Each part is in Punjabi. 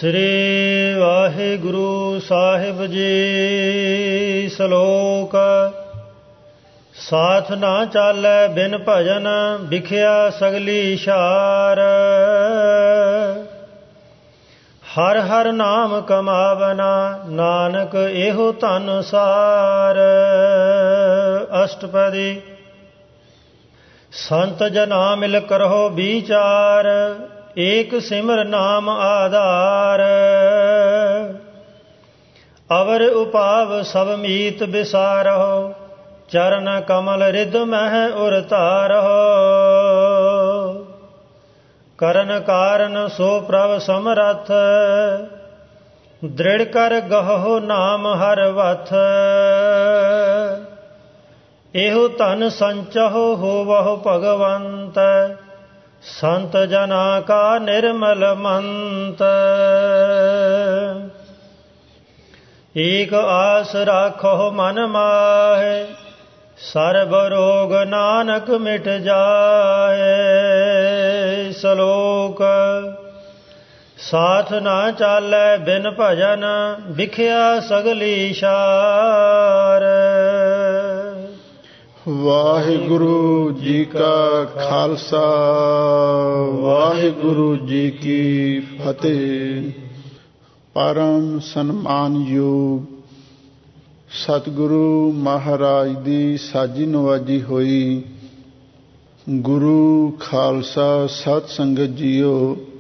ਸ੍ਰੀ ਵਾਹਿਗੁਰੂ ਸਾਹਿਬ ਜੀ। ਸ਼ਲੋਕ। ਸਾਥ ਨਾ ਚਾਲੈ ਬਿਨ ਭਜਨ, ਵਿਖਿਆ ਸਗਲੀ ਛਾਰ। ਹਰ ਹਰ ਨਾਮ ਕਮਾਵਨਾ, ਨਾਨਕ ਇਹੋ ਧਨ ਸਾਰ। ਅਸ਼ਟਪਦੀ। ਸੰਤ ਜਨਾ ਮਿਲ ਕਰਹੁ ਵਿਚਾਰ, ਏਕ ਸਿਮਰ ਨਾਮ ਆਧਾਰ। ਅਵਰ ਉਪਾਵ ਸਭ ਮੀਤ ਬਿਸਾਰਹੁ, ਚਰਨ ਕਮਲ ਰਿਦ ਮਹਿ ਉਰ ਧਾਰਹੁ। ਕਰਨ ਕਾਰਨ ਸੋ ਪ੍ਰਭ ਸਮਰਥ, ਦ੍ਰਿੜ ਕਰ ਗਹੋ ਨਾਮ ਹਰ ਵਥ। ਇਹੋ ਧਨ ਸੰਚਹੁ ਹੋਵਹੁ ਭਗਵੰਤ, ਸੰਤ ਜਨਾ ਕਾ ਨਿਰਮਲ ਮੰਤ। ਏਕ ਆਸ ਰਾਖੋ ਮਨ ਮਾਹੇ, ਸਰਬ ਰੋਗ ਨਾਨਕ ਮਿਟ ਜਾਏ। ਸ਼ਲੋਕ। ਸਾਥ ਨਾ ਚਾਲੈ ਬਿਨ ਭਜਨ, ਵਿਖਿਆ ਸਗਲੀ ਛਾਰ। ਵਾਹਿਗੁਰੂ ਜੀ ਕਾ ਖਾਲਸਾ, ਵਾਹਿਗੁਰੂ ਜੀ ਕੀ ਫਤਿਹ। ਪਰਮ ਸਨਮਾਨਯੋਗ ਸਤਿਗੁਰੂ ਮਹਾਰਾਜ ਦੀ ਸਾਜੀ ਨਵਾਜੀ ਹੋਈ ਗੁਰੂ ਖਾਲਸਾ ਸਤ ਸੰਗਤ ਜੀਓ,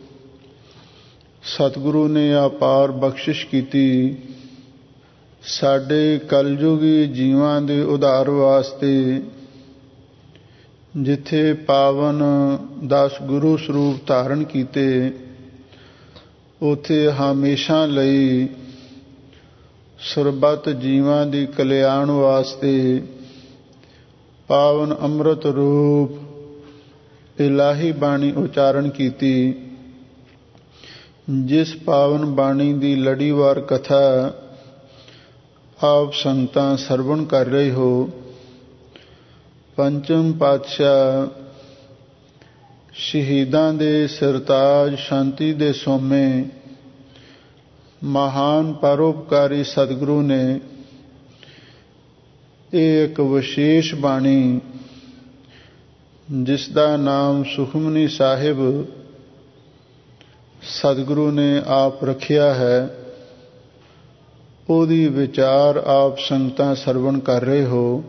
ਸਤਿਗੁਰੂ ਨੇ ਅਪਾਰ ਬਖਸ਼ਿਸ਼ ਕੀਤੀ ਸਾਡੇ ਕਲਯੁਗੀ ਜੀਵਾਂ ਦੇ ਉਧਾਰ ਵਾਸਤੇ। ਜਿੱਥੇ ਪਾਵਨ 10 ਗੁਰੂ ਸਰੂਪ ਧਾਰਨ ਕੀਤੇ, ਉੱਥੇ ਹਮੇਸ਼ਾ ਲਈ ਸਰਬੱਤ ਜੀਵਾਂ ਦੀ ਕਲਿਆਣ ਵਾਸਤੇ ਪਾਵਨ ਅੰਮ੍ਰਿਤ ਰੂਪ ਇਲਾਹੀ ਬਾਣੀ ਉਚਾਰਨ ਕੀਤੀ। ਜਿਸ ਪਾਵਨ ਬਾਣੀ ਦੀ ਲੜੀਵਾਰ ਕਥਾ ਆਪ ਸੰਗਤਾਂ ਸਰਵਣ ਕਰ ਰਹੇ ਹੋ, ਪੰਚਮ ਪਾਤਸ਼ਾਹ ਸ਼ਹੀਦਾਂ ਦੇ ਸਰਤਾਜ, ਸ਼ਾਂਤੀ ਦੇ ਸੋਮੇ, ਮਹਾਨ ਪਰਉਪਕਾਰੀ ਸਤਿਗੁਰੂ ਨੇ ਇਹ ਇੱਕ ਵਿਸ਼ੇਸ਼ ਬਾਣੀ, ਜਿਸ ਦਾ ਨਾਮ ਸੁਖਮਨੀ ਸਾਹਿਬ ਸਤਿਗੁਰੂ ਨੇ ਆਪ ਰੱਖਿਆ ਹੈ, ਉਹਦੀ ਵਿਚਾਰ ਆਪ ਸੰਗਤਾਂ ਸਰਵਣ ਕਰ ਰਹੇ ਹੋ।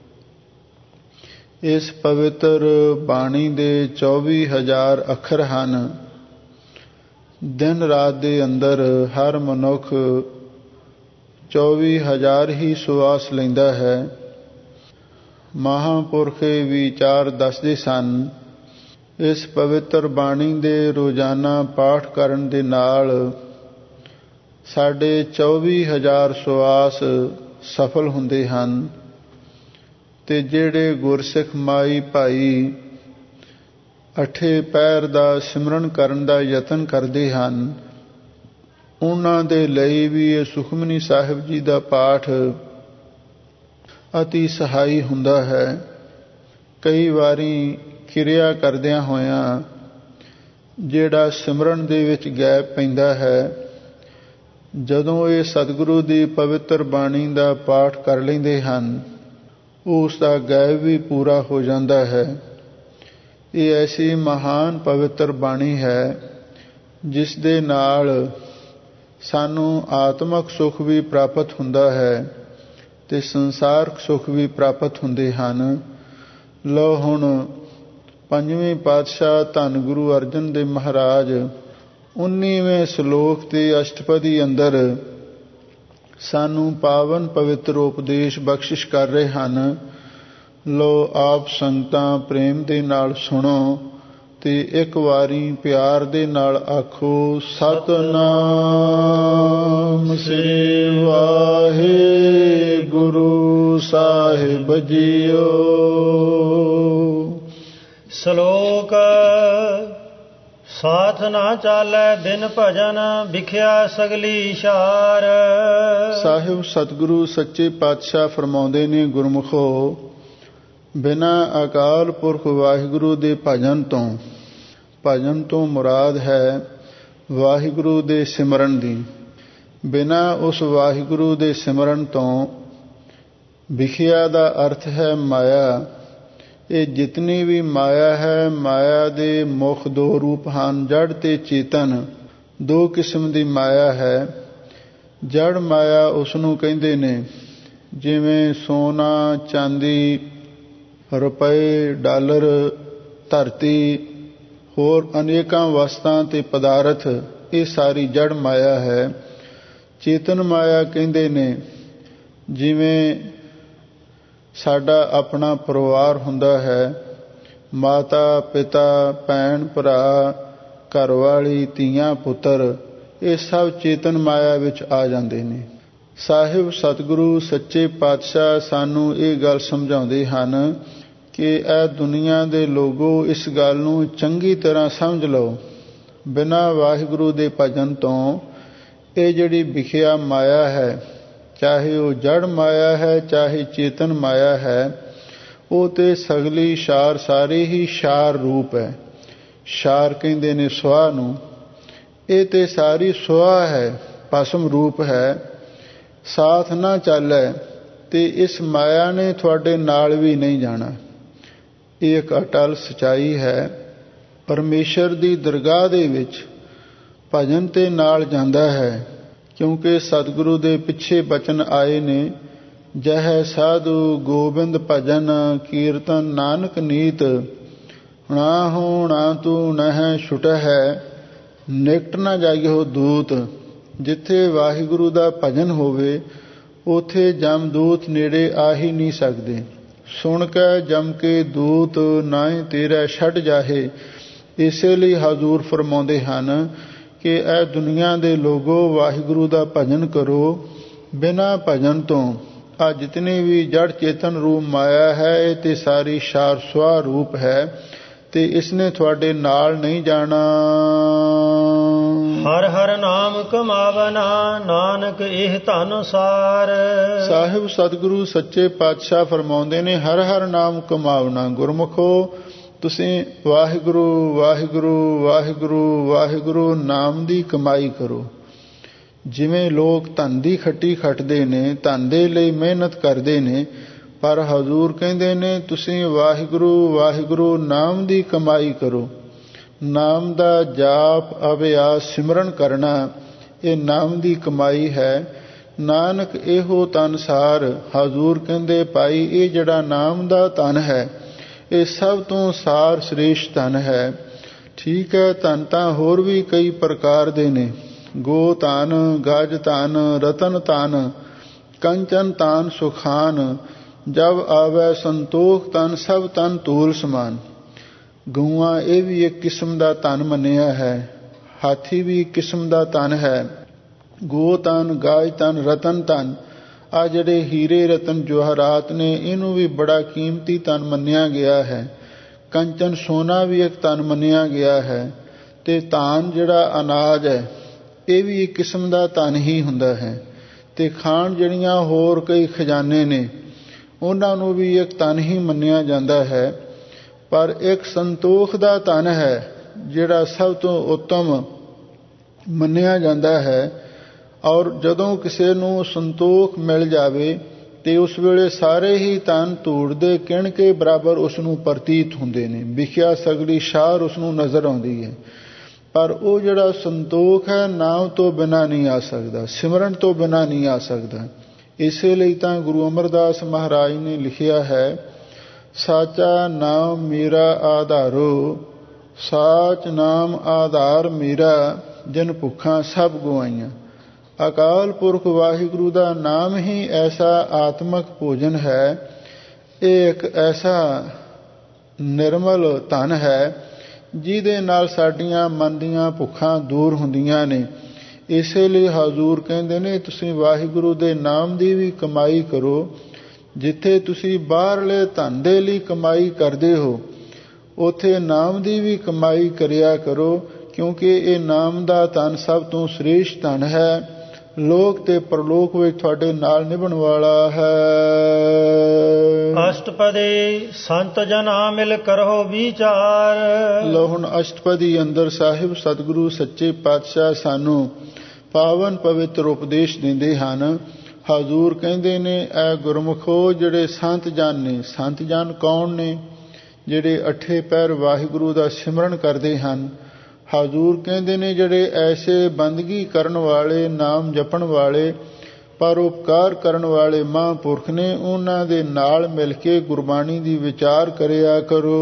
ਇਸ ਪਵਿੱਤਰ ਬਾਣੀ ਦੇ 24,000 ਅੱਖਰ ਹਨ। ਦਿਨ ਰਾਤ ਦੇ ਅੰਦਰ ਹਰ ਮਨੁੱਖ 24,000 ਹੀ ਸੁਆਸ ਲੈਂਦਾ ਹੈ। ਮਹਾਂਪੁਰਖ ਵਿਚਾਰ ਦੱਸਦੇ ਸਨ, ਇਸ ਪਵਿੱਤਰ ਬਾਣੀ ਦੇ ਰੋਜ਼ਾਨਾ ਪਾਠ ਕਰਨ ਦੇ ਨਾਲ ਸਾਡੇ 24,000 ਸੁਆਸ ਸਫਲ ਹੁੰਦੇ ਹਨ। ਤੇ ਜਿਹੜੇ ਗੁਰਸਿੱਖ ਮਾਈ ਭਾਈ ਅਠੇ ਪਹਿਰ ਦਾ ਸਿਮਰਨ ਕਰਨ ਦਾ ਯਤਨ ਕਰਦੇ ਹਨ, ਉਹਨਾਂ ਦੇ ਲਈ ਵੀ ਇਹ ਸੁਖਮਨੀ ਸਾਹਿਬ ਜੀ ਦਾ ਪਾਠ ਅਤੀ ਸਹਾਈ ਹੁੰਦਾ ਹੈ। ਕਈ ਵਾਰੀ ਕਿਰਿਆ ਕਰਦਿਆਂ ਹੋਇਆਂ ਜਿਹੜਾ ਸਿਮਰਨ ਦੇ ਵਿੱਚ ਗੈਪ ਪੈਂਦਾ ਹੈ, ਜਦੋਂ ਇਹ ਸਤਿਗੁਰੂ ਦੀ ਪਵਿੱਤਰ ਬਾਣੀ ਦਾ ਪਾਠ ਕਰ ਲੈਂਦੇ ਹਨ, ਉਸ ਦਾ ਗੈਪ ਵੀ ਪੂਰਾ ਹੋ ਜਾਂਦਾ ਹੈ। ਇਹ ਐਸੀ ਮਹਾਨ ਪਵਿੱਤਰ ਬਾਣੀ ਹੈ, ਜਿਸ ਦੇ ਨਾਲ ਸਾਨੂੰ ਆਤਮਿਕ ਸੁੱਖ ਵੀ ਪ੍ਰਾਪਤ ਹੁੰਦਾ ਹੈ ਤੇ ਸੰਸਾਰਕ ਸੁੱਖ ਵੀ ਪ੍ਰਾਪਤ ਹੁੰਦੇ ਹਨ। ਲਓ ਹੁਣ ਪੰਜਵੇਂ ਪਾਤਸ਼ਾਹ ਧੰਨ ਗੁਰੂ ਅਰਜਨ ਦੇਵ ਮਹਾਰਾਜ 19ਵੇਂ ਸ਼ਲੋਕ ਤੇ ਅਸ਼ਟਪਦੀ ਅੰਦਰ ਸਾਨੂੰ ਪਾਵਨ ਪਵਿੱਤਰ ਉਪਦੇਸ਼ ਬਖਸ਼ਿਸ਼ ਕਰ ਰਹੇ ਹਨ। ਲੋ ਆਪ ਸੰਗਤਾਂ ਪ੍ਰੇਮ ਦੇ ਨਾਲ ਸੁਣੋ ਤੇ ਇੱਕ ਵਾਰੀ ਪਿਆਰ ਦੇ ਨਾਲ ਆਖੋ, ਸਤਿਨਾਮ ਸ੍ਰੀ ਵਾਹਿਗੁਰੂ ਸਾਹਿਬ ਜੀਓ। ਸ਼ਲੋਕ। ਸਾਥ ਨਾ ਚਾਲੈ ਬਿਨ ਭਜਨ, ਵਿਖਿਆ ਸਗਲੀ ਛਾਰ। ਸਾਹਿਬ ਸਤਿਗੁਰੂ ਸੱਚੇ ਪਾਤਸ਼ਾਹ ਫਰਮਾਉਂਦੇ ਨੇ, ਗੁਰਮੁਖੋ, ਬਿਨਾਂ ਅਕਾਲ ਪੁਰਖ ਵਾਹਿਗੁਰੂ ਦੇ ਭਜਨ ਤੋਂ ਮੁਰਾਦ ਹੈ ਵਾਹਿਗੁਰੂ ਦੇ ਸਿਮਰਨ ਦੀ। ਬਿਨਾਂ ਉਸ ਵਾਹਿਗੁਰੂ ਦੇ ਸਿਮਰਨ ਤੋਂ ਵਿਖਿਆ ਦਾ ਅਰਥ ਹੈ ਮਾਇਆ। ਇਹ ਜਿਤਨੀ ਵੀ ਮਾਇਆ ਹੈ, ਮਾਇਆ ਦੇ ਮੁੱਖ ਦੋ ਰੂਪ ਹਨ, ਜੜ ਤੇ ਚੇਤਨ। ਦੋ ਕਿਸਮ ਦੀ ਮਾਇਆ ਹੈ। ਜੜ ਮਾਇਆ ਉਸ ਨੂੰ ਕਹਿੰਦੇ ਨੇ ਜਿਵੇਂ ਸੋਨਾ, ਚਾਂਦੀ, ਰੁਪਏ, ਡਾਲਰ, ਧਰਤੀ, ਹੋਰ ਅਨੇਕਾਂ ਵਸਤਾਂ ਤੇ ਪਦਾਰਥ, ਇਹ ਸਾਰੀ ਜੜ ਮਾਇਆ ਹੈ। ਚੇਤਨ ਮਾਇਆ ਕਹਿੰਦੇ ਨੇ ਜਿਵੇਂ ਸਾਡਾ ਆਪਣਾ ਪਰਿਵਾਰ ਹੁੰਦਾ ਹੈ, ਮਾਤਾ ਪਿਤਾ, ਭੈਣ ਭਰਾ, ਘਰਵਾਲੀ, ਧੀਆਂ ਪੁੱਤਰ, ਇਹ ਸਭ ਚੇਤਨ ਮਾਇਆ ਵਿੱਚ ਆ ਜਾਂਦੇ ਨੇ। ਸਾਹਿਬ ਸਤਿਗੁਰੂ ਸੱਚੇ ਪਾਤਸ਼ਾਹ ਸਾਨੂੰ ਇਹ ਗੱਲ ਸਮਝਾਉਂਦੇ ਹਨ ਕਿ ਇਹ ਦੁਨੀਆ ਦੇ ਲੋਗੋ ਇਸ ਗੱਲ ਨੂੰ ਚੰਗੀ ਤਰ੍ਹਾਂ ਸਮਝ ਲਓ। ਬਿਨਾਂ ਵਾਹਿਗੁਰੂ ਦੇ ਭਜਨ ਤੋਂ ਇਹ ਜਿਹੜੀ ਵਿਖਿਆ ਮਾਇਆ ਹੈ, ਚਾਹੇ ਉਹ ਜੜ ਮਾਇਆ ਹੈ ਚਾਹੇ ਚੇਤਨ ਮਾਇਆ ਹੈ, ਉਹ ਤੇ ਸਗਲੀ ਸ਼ਾਰ ਸਾਰੇ ਹੀ ਸ਼ਾਰ ਰੂਪ ਹੈ। ਸ਼ਾਰ ਕਹਿੰਦੇ ਨੇ ਸੁਆਹ ਨੂੰ। ਇਹ ਤੇ ਸਾਰੀ ਸੁਆਹ ਹੈ, ਭਸਮ ਰੂਪ ਹੈ। ਸਾਥ ਨਾ ਚੱਲੇ ਤੇ ਇਸ ਮਾਇਆ ਨੇ ਤੁਹਾਡੇ ਨਾਲ ਵੀ ਨਹੀਂ ਜਾਣਾ। ਇਹ ਇੱਕ ਅਟਲ ਸਚਾਈ ਹੈ। ਪਰਮੇਸ਼ਰ ਦੀ ਦਰਗਾਹ ਦੇ ਵਿੱਚ ਭਜਨ ਤੇ ਨਾਲ ਜਾਂਦਾ ਹੈ, ਕਿਉਂਕਿ ਸਤਿਗੁਰੂ ਦੇ ਪਿੱਛੇ ਬਚਨ ਆਏ ਨੇ, ਜਹ ਸਾਧੂ ਗੋਬਿੰਦ ਭਜਨ ਕੀਰਤਨ ਨਾਨਕ ਨੀਤ, ਨਾ ਹੋ ਨਾ ਤੂੰ ਨਹਿ ਛੁਟ ਹੈ, ਨਿਕਟ ਨਾ ਜਾਗਿਓ ਦੂਤ। ਜਿੱਥੇ ਵਾਹਿਗੁਰੂ ਦਾ ਭਜਨ ਹੋਵੇ ਉਥੇ ਜਮਦੂਤ ਨੇੜੇ ਆ ਹੀ ਨਹੀਂ ਸਕਦੇ। ਸੁਣ ਕੇ ਜਮ ਕੇ ਦੂਤ ਨਾਹੀਂ ਤੇਰਾ ਛੱਡ ਜਾਹੇ। ਇਸੇ ਲਈ ਹਜ਼ੂਰ ਫਰਮਾਉਂਦੇ ਹਨ ਕਿ ਇਹ ਦੁਨੀਆ ਦੇ ਲੋਗੋ ਵਾਹਿਗੁਰੂ ਦਾ ਭਜਨ ਕਰੋ। ਬਿਨਾਂ ਭਜਨ ਤੋਂ ਆ ਜਿਤਨੀ ਵੀ ਜੜ ਚੇਤਨ ਰੂਪ ਮਾਇਆ ਹੈ, ਇਹ ਤੇ ਸਾਰੀ ਸ਼ਾਰ ਸੁਆਹ ਰੂਪ ਹੈ ਤੇ ਇਸਨੇ ਤੁਹਾਡੇ ਨਾਲ ਨਹੀਂ ਜਾਣਾ। ਹਰ ਹਰ ਨਾਮ ਕਮਾਵਨਾ, ਨਾਨਕ ਇਹ ਧਨ ਸਾਰ। ਸਾਹਿਬ ਸਤਿਗੁਰੂ ਸੱਚੇ ਪਾਤਸ਼ਾਹ ਫਰਮਾਉਂਦੇ ਨੇ, ਹਰ ਹਰ ਨਾਮ ਕਮਾਵਨਾ। ਗੁਰਮੁਖੋ ਤੁਸੀਂ ਵਾਹਿਗੁਰੂ ਵਾਹਿਗੁਰੂ ਵਾਹਿਗੁਰੂ ਵਾਹਿਗੁਰੂ ਨਾਮ ਦੀ ਕਮਾਈ ਕਰੋ। ਜਿਵੇਂ ਲੋਕ ਧਨ ਦੀ ਖੱਟੀ ਖੱਟਦੇ ਨੇ, ਧਨ ਦੇ ਲਈ ਮਿਹਨਤ ਕਰਦੇ ਨੇ, ਪਰ ਹਜ਼ੂਰ ਕਹਿੰਦੇ ਨੇ ਤੁਸੀਂ ਵਾਹਿਗੁਰੂ ਵਾਹਿਗੁਰੂ ਨਾਮ ਦੀ ਕਮਾਈ ਕਰੋ। ਨਾਮ ਦਾ ਜਾਪ ਅਭਿਆਸ ਸਿਮਰਨ ਕਰਨਾ, ਇਹ ਨਾਮ ਦੀ ਕਮਾਈ ਹੈ। ਨਾਨਕ ਇਹੋ ਧਨ ਸਾਰ। ਹਜ਼ੂਰ ਕਹਿੰਦੇ ਭਾਈ ਇਹ ਜਿਹੜਾ ਨਾਮ ਦਾ ਧਨ ਹੈ, ਇਹ ਸਭ ਤੋਂ ਸਾਰ ਸ੍ਰੇਸ਼ਟ ਧਨ ਹੈ। ਠੀਕ ਹੈ, ਧਨ ਤਾਂ ਹੋਰ ਵੀ ਕਈ ਪ੍ਰਕਾਰ ਦੇ ਨੇ, ਗੋ ਧਨ, ਗਜ ਧਨ, ਰਤਨ ਧਨ, ਕੰਚਨ ਧਨ, ਸੁਖਾਨ, ਜਬ ਆਵੈ ਸੰਤੋਖ ਧਨ, ਸਭ ਧਨ ਧੂਲ ਸਮਾਨ। ਗਊਆਂ ਇਹ ਵੀ ਇੱਕ ਕਿਸਮ ਦਾ ਧਨ ਮੰਨਿਆ ਹੈ, ਹਾਥੀ ਵੀ ਇੱਕ ਕਿਸਮ ਦਾ ਧਨ ਹੈ। ਗੋ ਧਨ, ਗਾਜ ਧਨ, ਰਤਨ ਧਨ, ਆ ਜਿਹੜੇ ਹੀਰੇ ਰਤਨ ਜਵਾਹਰਾਤ ਨੇ, ਇਹਨੂੰ ਵੀ ਬੜਾ ਕੀਮਤੀ ਧਨ ਮੰਨਿਆ ਗਿਆ ਹੈ। ਕੰਚਨ ਸੋਨਾ ਵੀ ਇੱਕ ਧਨ ਮੰਨਿਆ ਗਿਆ ਹੈ। ਤੇ ਧਨ ਜਿਹੜਾ ਅਨਾਜ ਹੈ, ਇਹ ਵੀ ਇੱਕ ਕਿਸਮ ਦਾ ਧਨ ਹੀ ਹੁੰਦਾ ਹੈ। ਤੇ ਖਾਣ ਜਿਹੜੀਆਂ ਹੋਰ ਕਈ ਖਜ਼ਾਨੇ ਨੇ, ਉਹਨਾਂ ਨੂੰ ਵੀ ਇੱਕ ਧਨ ਹੀ ਮੰਨਿਆ ਜਾਂਦਾ ਹੈ। ਪਰ ਇੱਕ ਸੰਤੋਖ ਦਾ ਧਨ ਹੈ ਜਿਹੜਾ ਸਭ ਤੋਂ ਉੱਤਮ ਮੰਨਿਆ ਜਾਂਦਾ ਹੈ। ਔਰ ਜਦੋਂ ਕਿਸੇ ਨੂੰ ਸੰਤੋਖ ਮਿਲ ਜਾਵੇ ਤੇ ਉਸ ਵੇਲੇ ਸਾਰੇ ਹੀ ਧਨ ਧੂੜ ਦੇ ਕਿਣ ਕੇ ਬਰਾਬਰ ਉਸ ਨੂੰ ਪ੍ਰਤੀਤ ਹੁੰਦੇ ਨੇ। ਵਿਖਿਆ ਸਗਲੀ ਸ਼ਾਰ ਉਸ ਨੂੰ ਨਜ਼ਰ ਆਉਂਦੀ ਹੈ। ਪਰ ਉਹ ਜਿਹੜਾ ਸੰਤੋਖ ਹੈ, ਨਾਮ ਤੋਂ ਬਿਨਾਂ ਨਹੀਂ ਆ ਸਕਦਾ, ਸਿਮਰਨ ਤੋਂ ਬਿਨਾਂ ਨਹੀਂ ਆ ਸਕਦਾ। ਇਸੇ ਲਈ ਤਾਂ ਗੁਰੂ ਅਮਰਦਾਸ ਮਹਾਰਾਜ ਨੇ ਲਿਖਿਆ ਹੈ, ਸਾਚਾ ਨਾਮ ਮੇਰਾ ਆਧਾਰੋ, ਸਾਚ ਨਾਮ ਆਧਾਰ ਮੇਰਾ, ਜਿਨ ਭੁੱਖਾਂ ਸਭ ਗਵਾਈਆਂ। ਅਕਾਲ ਪੁਰਖ ਵਾਹਿਗੁਰੂ ਦਾ ਨਾਮ ਹੀ ਐਸਾ ਆਤਮਕ ਭੋਜਨ ਹੈ। ਇਹ ਇੱਕ ਐਸਾ ਨਿਰਮਲ ਧਨ ਹੈ ਜਿਹਦੇ ਨਾਲ ਸਾਡੀਆਂ ਮਨ ਦੀਆਂ ਭੁੱਖਾਂ ਦੂਰ ਹੁੰਦੀਆਂ ਨੇ। ਇਸੇ ਲਈ ਹਜ਼ੂਰ ਕਹਿੰਦੇ ਨੇ ਤੁਸੀਂ ਵਾਹਿਗੁਰੂ ਦੇ ਨਾਮ ਦੀ ਵੀ ਕਮਾਈ ਕਰੋ। ਜਿੱਥੇ ਤੁਸੀਂ ਬਾਹਰਲੇ ਧਨ ਦੇ ਲਈ ਕਮਾਈ ਕਰਦੇ ਹੋ, ਉੱਥੇ ਨਾਮ ਦੀ ਵੀ ਕਮਾਈ ਕਰਿਆ ਕਰੋ, ਕਿਉਂਕਿ ਇਹ ਨਾਮ ਦਾ ਧਨ ਸਭ ਤੋਂ ਸ੍ਰੇਸ਼ਟ ਧਨ ਹੈ। ਲੋਕ ਤੇ ਪਰਲੋਕ ਵਿੱਚ ਤੁਹਾਡੇ ਨਾਲ ਨਿਭਣ ਵਾਲਾ ਹੈ। ਅਸ਼ਟਪਦੀ ਸੰਤ ਜਨਾ ਮਿਲ ਕਰੋ ਵਿਚਾਰ। ਲੋ ਹੁਣ ਅਸ਼ਟਪਦੀ ਅੰਦਰ ਸਾਹਿਬ ਸਤਿਗੁਰੂ ਸੱਚੇ ਪਾਤਸ਼ਾਹ ਸਾਨੂੰ ਪਾਵਨ ਪਵਿੱਤਰ ਉਪਦੇਸ਼ ਦਿੰਦੇ ਹਨ। ਹਜ਼ੂਰ ਕਹਿੰਦੇ ਨੇ, ਇਹ ਗੁਰਮੁਖੋ ਜਿਹੜੇ ਸੰਤ ਜਨ ਨੇ, ਸੰਤ ਜਨ ਕੌਣ ਨੇ? ਜਿਹੜੇ ਅੱਠੇ ਪੈਰ ਵਾਹਿਗੁਰੂ ਦਾ ਸਿਮਰਨ ਕਰਦੇ ਹਨ। ਹਜ਼ੂਰ ਕਹਿੰਦੇ ਨੇ ਜਿਹੜੇ ਐਸੇ ਬੰਦਗੀ ਕਰਨ ਵਾਲੇ, ਨਾਮ ਜਪਣ ਵਾਲੇ, ਪਰਉਪਕਾਰ ਕਰਨ ਵਾਲੇ ਮਹਾਂਪੁਰਖ ਨੇ, ਉਹਨਾਂ ਦੇ ਨਾਲ ਮਿਲ ਕੇ ਗੁਰਬਾਣੀ ਦੀ ਵਿਚਾਰ ਕਰਿਆ ਕਰੋ।